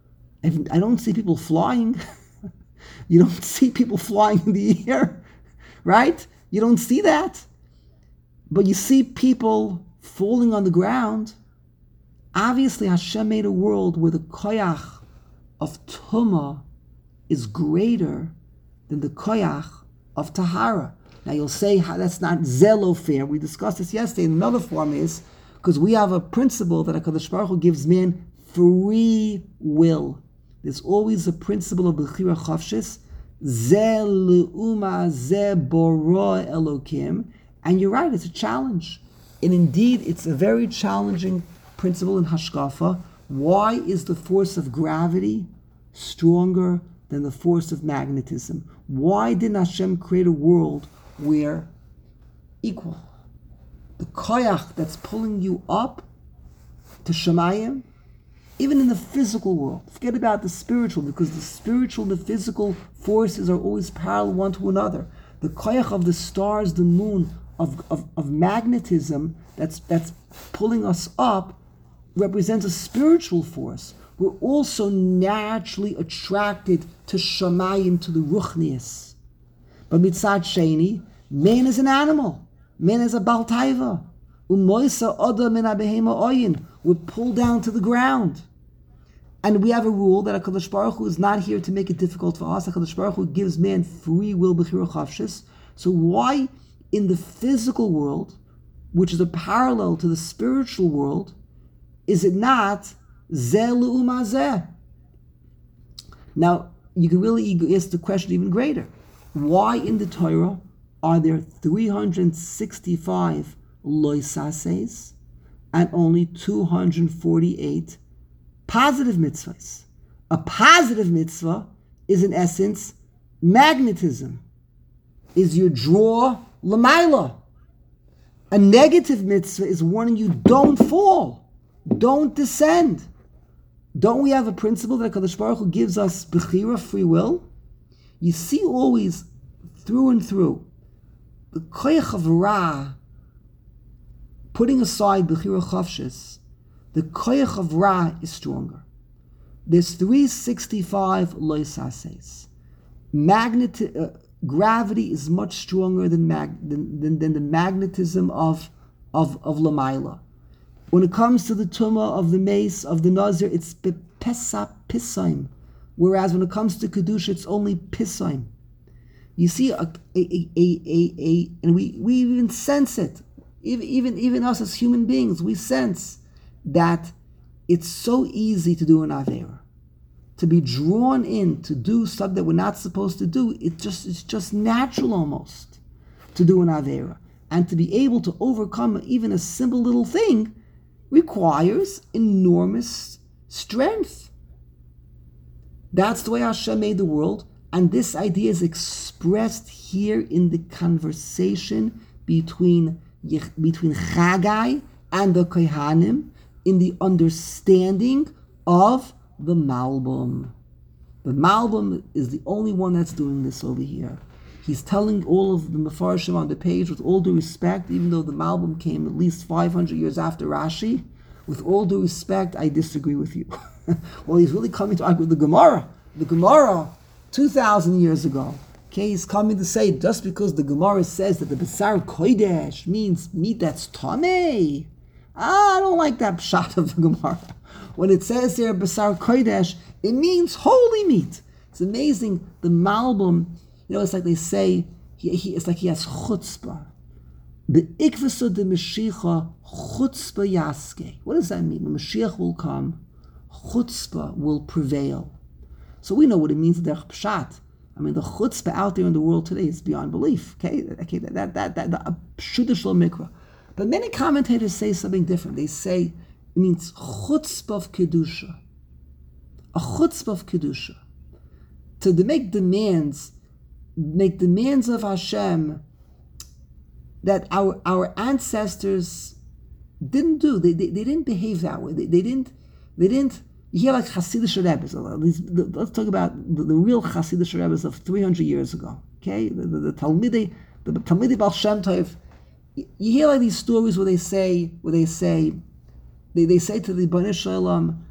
I don't see people flying. You don't see people flying in the air, right? You don't see that. But you see people falling on the ground. Obviously, Hashem made a world where the koyach of Tumah is greater than the koyach of Tahara. Now you'll say, that's not zelo fair. We discussed this yesterday. Another form is, because we have a principle that HaKadosh Baruch Hu gives man free will. There's always a principle of Bechira Chavshis, Ze Le'uma Ze Boro Elokim. And you're right, it's a challenge. And indeed, it's a very challenging principle in Hashkafa. Why is the force of gravity stronger than the force of magnetism? Why didn't Hashem create a world where equal? The koyach that's pulling you up to Shemayim, even in the physical world. Forget about the spiritual, because the spiritual and the physical forces are always parallel one to another. The koyach of the stars, the moon, of magnetism that's pulling us up represents a spiritual force. We're also naturally attracted to Shamayim, to the Ruchnius. But mitzad sheni, man is an animal. Man is a baltaiva. Umoisa oda min abehema oyin. We're pulled down to the ground. And we have a rule that HaKadosh Baruch Hu is not here to make it difficult for us. HaKadosh Baruch Hu gives man free will, b'chira chavshis. So why in the physical world, which is a parallel to the spiritual world, is it not zeh le'uma zeh? Now, you can really ask the question even greater. Why in the Torah are there 365 loisases and only 248 positive mitzvahs? A positive mitzvah is in essence magnetism, is your draw l'mayla. A negative mitzvah is warning you, don't fall, don't descend. Don't we have a principle that HaKadosh Baruch Hu gives us bechira, free will? You see always, through and through, the koyach of Ra, putting aside bechira chavshis, the koyach of Ra is stronger. There's 365 loisases. Gravity is much stronger than the magnetism of Lamaila. When it comes to the tumah of the mace of the nazir, it's bepesa pisaim, whereas when it comes to kedusha, it's only pisaim. You see, and we even sense it. Even us as human beings, we sense that it's so easy to do an avera, to be drawn in to do something that we're not supposed to do. It's just natural almost to do an avera, and to be able to overcome even a simple little thing requires enormous strength. That's the way Hashem made the world, and this idea is expressed here in the conversation between Chagai and the Kohanim, in the understanding of the Malbim. The Malbim is the only one that's doing this over here. He's telling all of the Mefarshim on the page, with all due respect, even though the Malbim came at least 500 years after Rashi, with all due respect, I disagree with you. Well, he's really coming to argue with the Gemara. The Gemara, 2,000 years ago, okay, he's coming to say, just because the Gemara says that the Basar Kodesh means meat that's Tameh, I don't like that pshat of the Gemara. When it says there Basar Kodesh, it means holy meat. It's amazing. The Malbim, it's like they say, it's like he has chutzpah. The ikvasa de Mashiach chutzpah yaske. What does that mean? When Mashiach will come, chutzpah will prevail. So we know what it means, the pshat. I mean, the chutzpah out there in the world today is beyond belief. Okay, that pshuta shel mikra. But many commentators say something different. They say it means chutzpah of kedusha. A chutzpah of kedusha. To make demands of Hashem that our ancestors didn't do. They didn't behave that way. They didn't. You hear like Hasidic Rebbes. Let's talk about the real Hasidic Rebbes of 300 years ago. Okay, the Talmidei Baal Shem Tov. You hear like these stories where they say to the Bnei Shalom,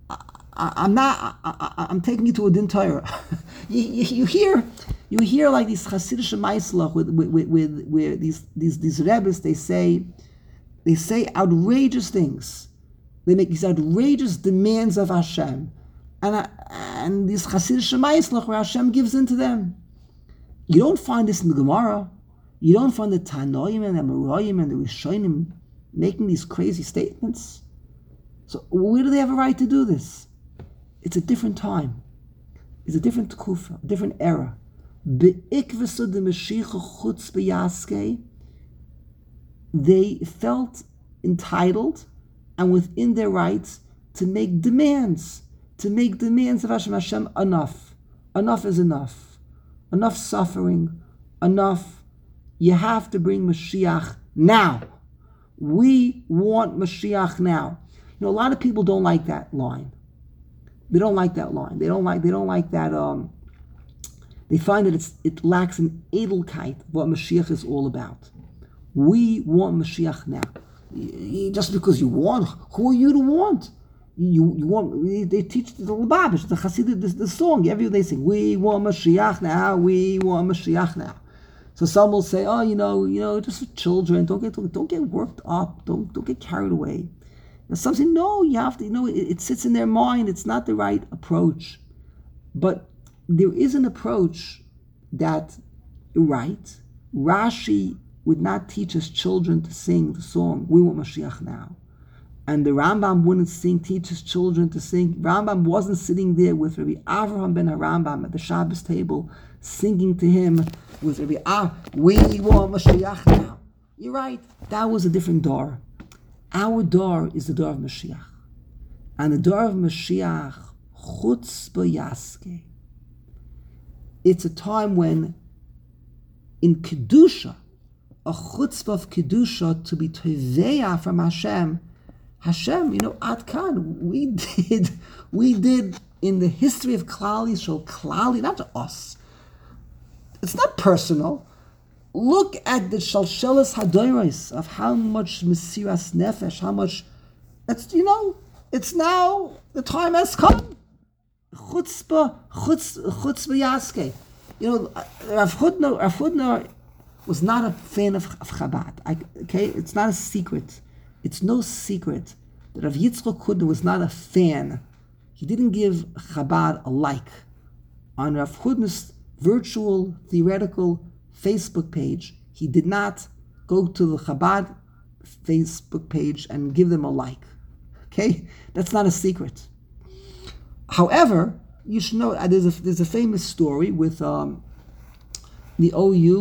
I'm taking you to a din Torah. you hear like these Hasidic Maislach with these Rebbes. They say outrageous things. They make these outrageous demands of Hashem, and these Hasidic Maislach where Hashem gives in to them. You don't find this in the Gemara. You don't find the Tanoim and the Amoraim and the Rishonim making these crazy statements. So where do they have a right to do this? It's a different time. It's a different kufa, a different era. They felt entitled and within their rights to make demands of Hashem. Hashem, enough. Enough is enough. Enough suffering. Enough. You have to bring Mashiach now. We want Mashiach now. You know, a lot of people don't like that line. They don't like that line. They don't like that. They find that it lacks an edelkeit, what Mashiach is all about. We want Mashiach now. Just because you want, who are you to want? You want. They teach the Lubavitch, the Hasidic, the song. They sing, "We want Mashiach now. We want Mashiach now." So some will say, "Oh, just for children. Don't get worked up. Don't get carried away." And some say, "No, you have to. It sits in their mind. It's not the right approach." But there is an approach that, right? Rashi would not teach his children to sing the song, "We want Mashiach now." And the Rambam wouldn't teach his children to sing. Rambam wasn't sitting there with Rabbi Avraham ben Harambam at the Shabbos table, singing to him with Rabbi "We want Mashiach now." You're right, that was a different door. Our door is the door of Mashiach. And the door of Mashiach, chutzpah yaske. It's a time when, in Kedusha, a chutzpah of Kedusha, to be teveya from Hashem, Atkan, we did in the history of Klal Yisrael, not to us. It's not personal. Look at the Shalshelas Hadoros of how much Mesiras Nefesh, how much, it's now, the time has come. Chutzpah Yaske. Rav Hutner was not a fan of Chabad. It's not a secret. It's no secret that Rav Yitzchok Hutner was not a fan. He didn't give Chabad a like. On Rav Hutner's virtual, theoretical Facebook page, he did not go to the Chabad Facebook page and give them a like. Okay? That's not a secret. However, you should know there's a famous story with the OU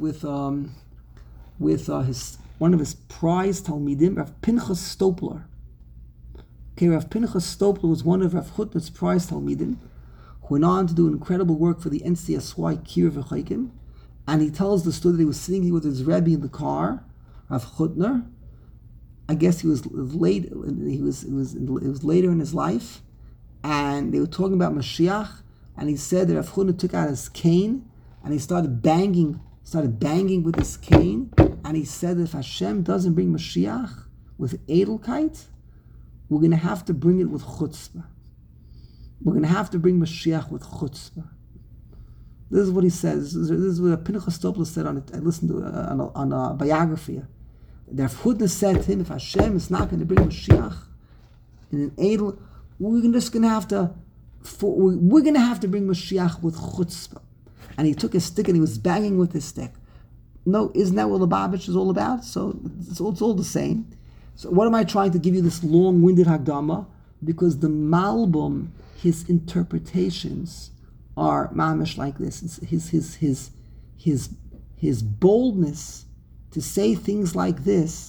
with his one of his prize Talmidim, Rav Pinchas Stopler. Okay, Rav Pinchas Stopler was one of Rav Hutner's prize Talmidim, who went on to do incredible work for the NCSY Kiruv V'Chaikim, and he tells the story that he was sitting with his Rebbe in the car, Rav Hutner. I guess he was late. It was later in his life, and they were talking about Mashiach, and he said that Rav Hutner took out his cane and he started banging with his cane, and he said that if Hashem doesn't bring Mashiach with edelkeit, we're going to have to bring it with chutzpah. We're going to have to bring Mashiach with chutzpah. This is what he says. This is what Pinchas Stopler said on it. I listened to on a biography. That Hutner said to him, if Hashem is not going to bring Mashiach in an edel, we're going to have to bring Mashiach with chutzpah. And he took a stick and he was banging with his stick. No, isn't that what Lubavitch is all about? So it's all the same. So what am I trying to give you this long-winded Hagdama? Because the Malbim, his interpretations are mamish like this. His boldness to say things like this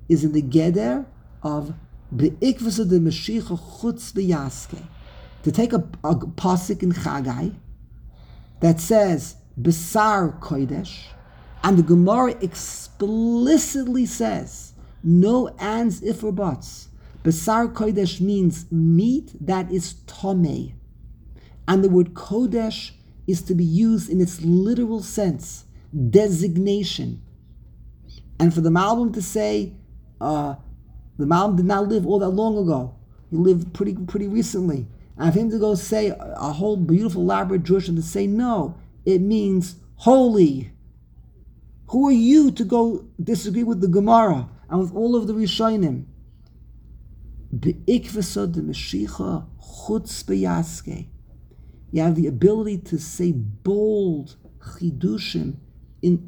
is in the geder of be'ikvasa de Mashiach chutz beyaske. To take a pasuk in Chagai that says Besar Kodesh, and the Gemara explicitly says no ands, if or buts. Besar Kodesh means meat that is tomei, and the word Kodesh is to be used in its literal sense, designation. And for the Malbim to say, the Malbim did not live all that long ago. He lived pretty recently. And for him to go say a whole beautiful, elaborate Jewish and to say no, it means holy. Who are you to go disagree with the Gemara and with all of the Rishonim? Be'ikvasod de Mashiach chutz beyaske. You have the ability to say bold chidushim in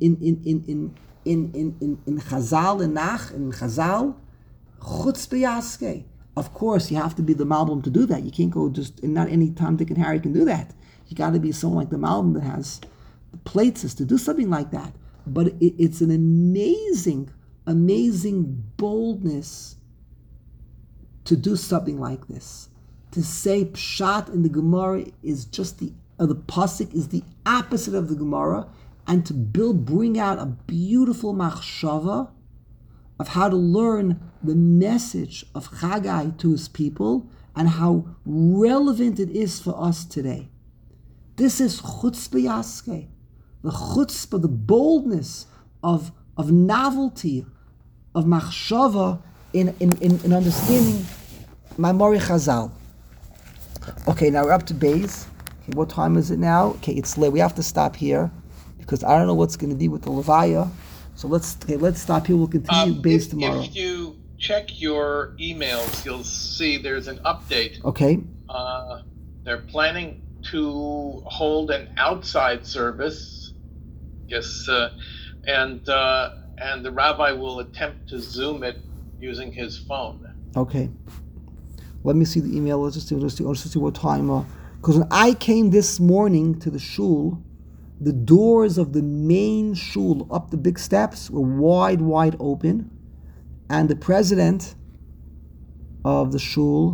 Chazal and Nach in Chazal chutz beyaske. Of course, you have to be the Malbim to do that. You can't go just, and not any Tom, Dick, and Harry can do that. You got to be someone like the Malbim that has the places to do something like that. But it's an amazing boldness to do something like this. To say Pshat in the Gemara is just the pasuk is the opposite of the Gemara, and to bring out a beautiful machshava of how to learn the message of Chagai to his people and how relevant it is for us today. This is chutzpah yaske, the chutzpah, the boldness of novelty, of machshava in understanding Maimori Chazal. Okay, now we're up to Beis. Okay, what time is it now? Okay, it's late. We have to stop here because I don't know what's going to be with the Levaya. So let's stop here. We'll continue Beis tomorrow. If you check your emails, you'll see there's an update. Okay. They're planning to hold an outside service. Yes, and the rabbi will attempt to Zoom it using his phone. Okay. Let me see the email. Let's just see what time. Because when I came this morning to the shul, the doors of the main shul up the big steps were wide open, and the president of the shul,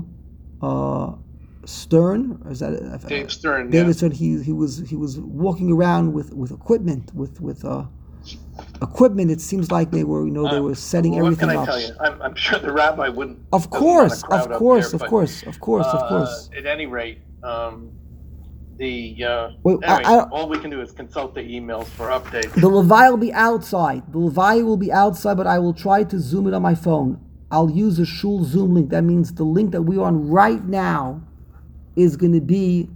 Stern, or is that Dave Stern? David Stern. He was walking around with equipment equipment. It seems like they were they were setting everything up. What can I tell you? I'm sure the rabbi wouldn't. Of course. At any rate, all we can do is consult the emails for updates. The Levaya will be outside. But I will try to Zoom it on my phone. I'll use a shul Zoom link. That means the link that we're on right now is going to be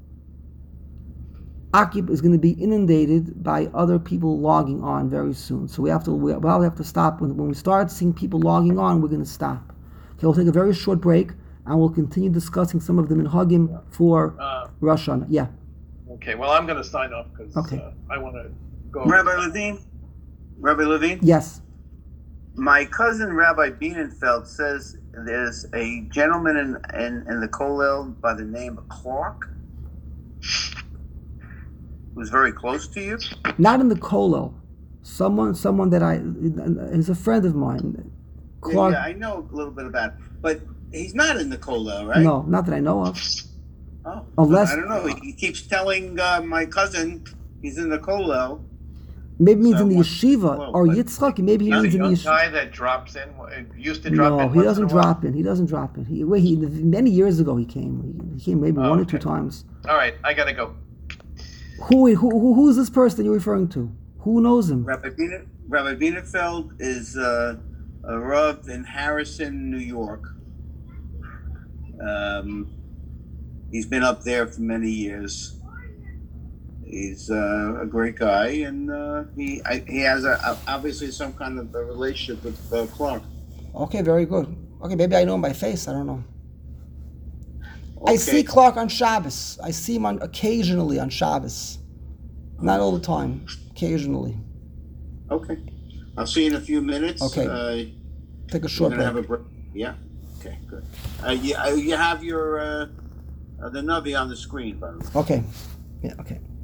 inundated by other people logging on very soon. So we'll have to stop when we start seeing people logging on. We're going to stop. Okay, we'll take a very short break and we'll continue discussing some of the minhagim for Rosh Hashanah. Yeah. Okay. Well, I'm going to sign off because I want to go. Rabbi Levine. Yes. My cousin Rabbi Bienenfeld says there's a gentleman in the Kollel by the name of Clark who's very close to you. Not in the Kollel. Someone that is a friend of mine. Clark. Yeah, I know a little bit about it, but he's not in the Kollel, right? No, not that I know of. Oh, unless I don't know. He keeps telling my cousin he's in the Kollel. Maybe means in the yeshiva or Yitzchak. Maybe he means in the yeshiva. Guy that drops in used to drop in. No, he doesn't drop in. He many years ago he came. He came maybe one or two times. All right, I gotta go. Who is this person you're referring to? Who knows him? Rabbi Bienenfeld is a Rav in Harrison, New York. He's been up there for many years. He's a great guy, and he has obviously some kind of a relationship with Clark. Okay, very good. Okay, maybe I know him by face. I don't know. Okay. I see Clark on Shabbos. I see him occasionally on Shabbos. Not all the time. Occasionally. Okay. I'll see you in a few minutes. Okay. Take a short break. Have a break. Yeah. Okay, good. You have your the Navi on the screen, by the way. Okay. Yeah, okay.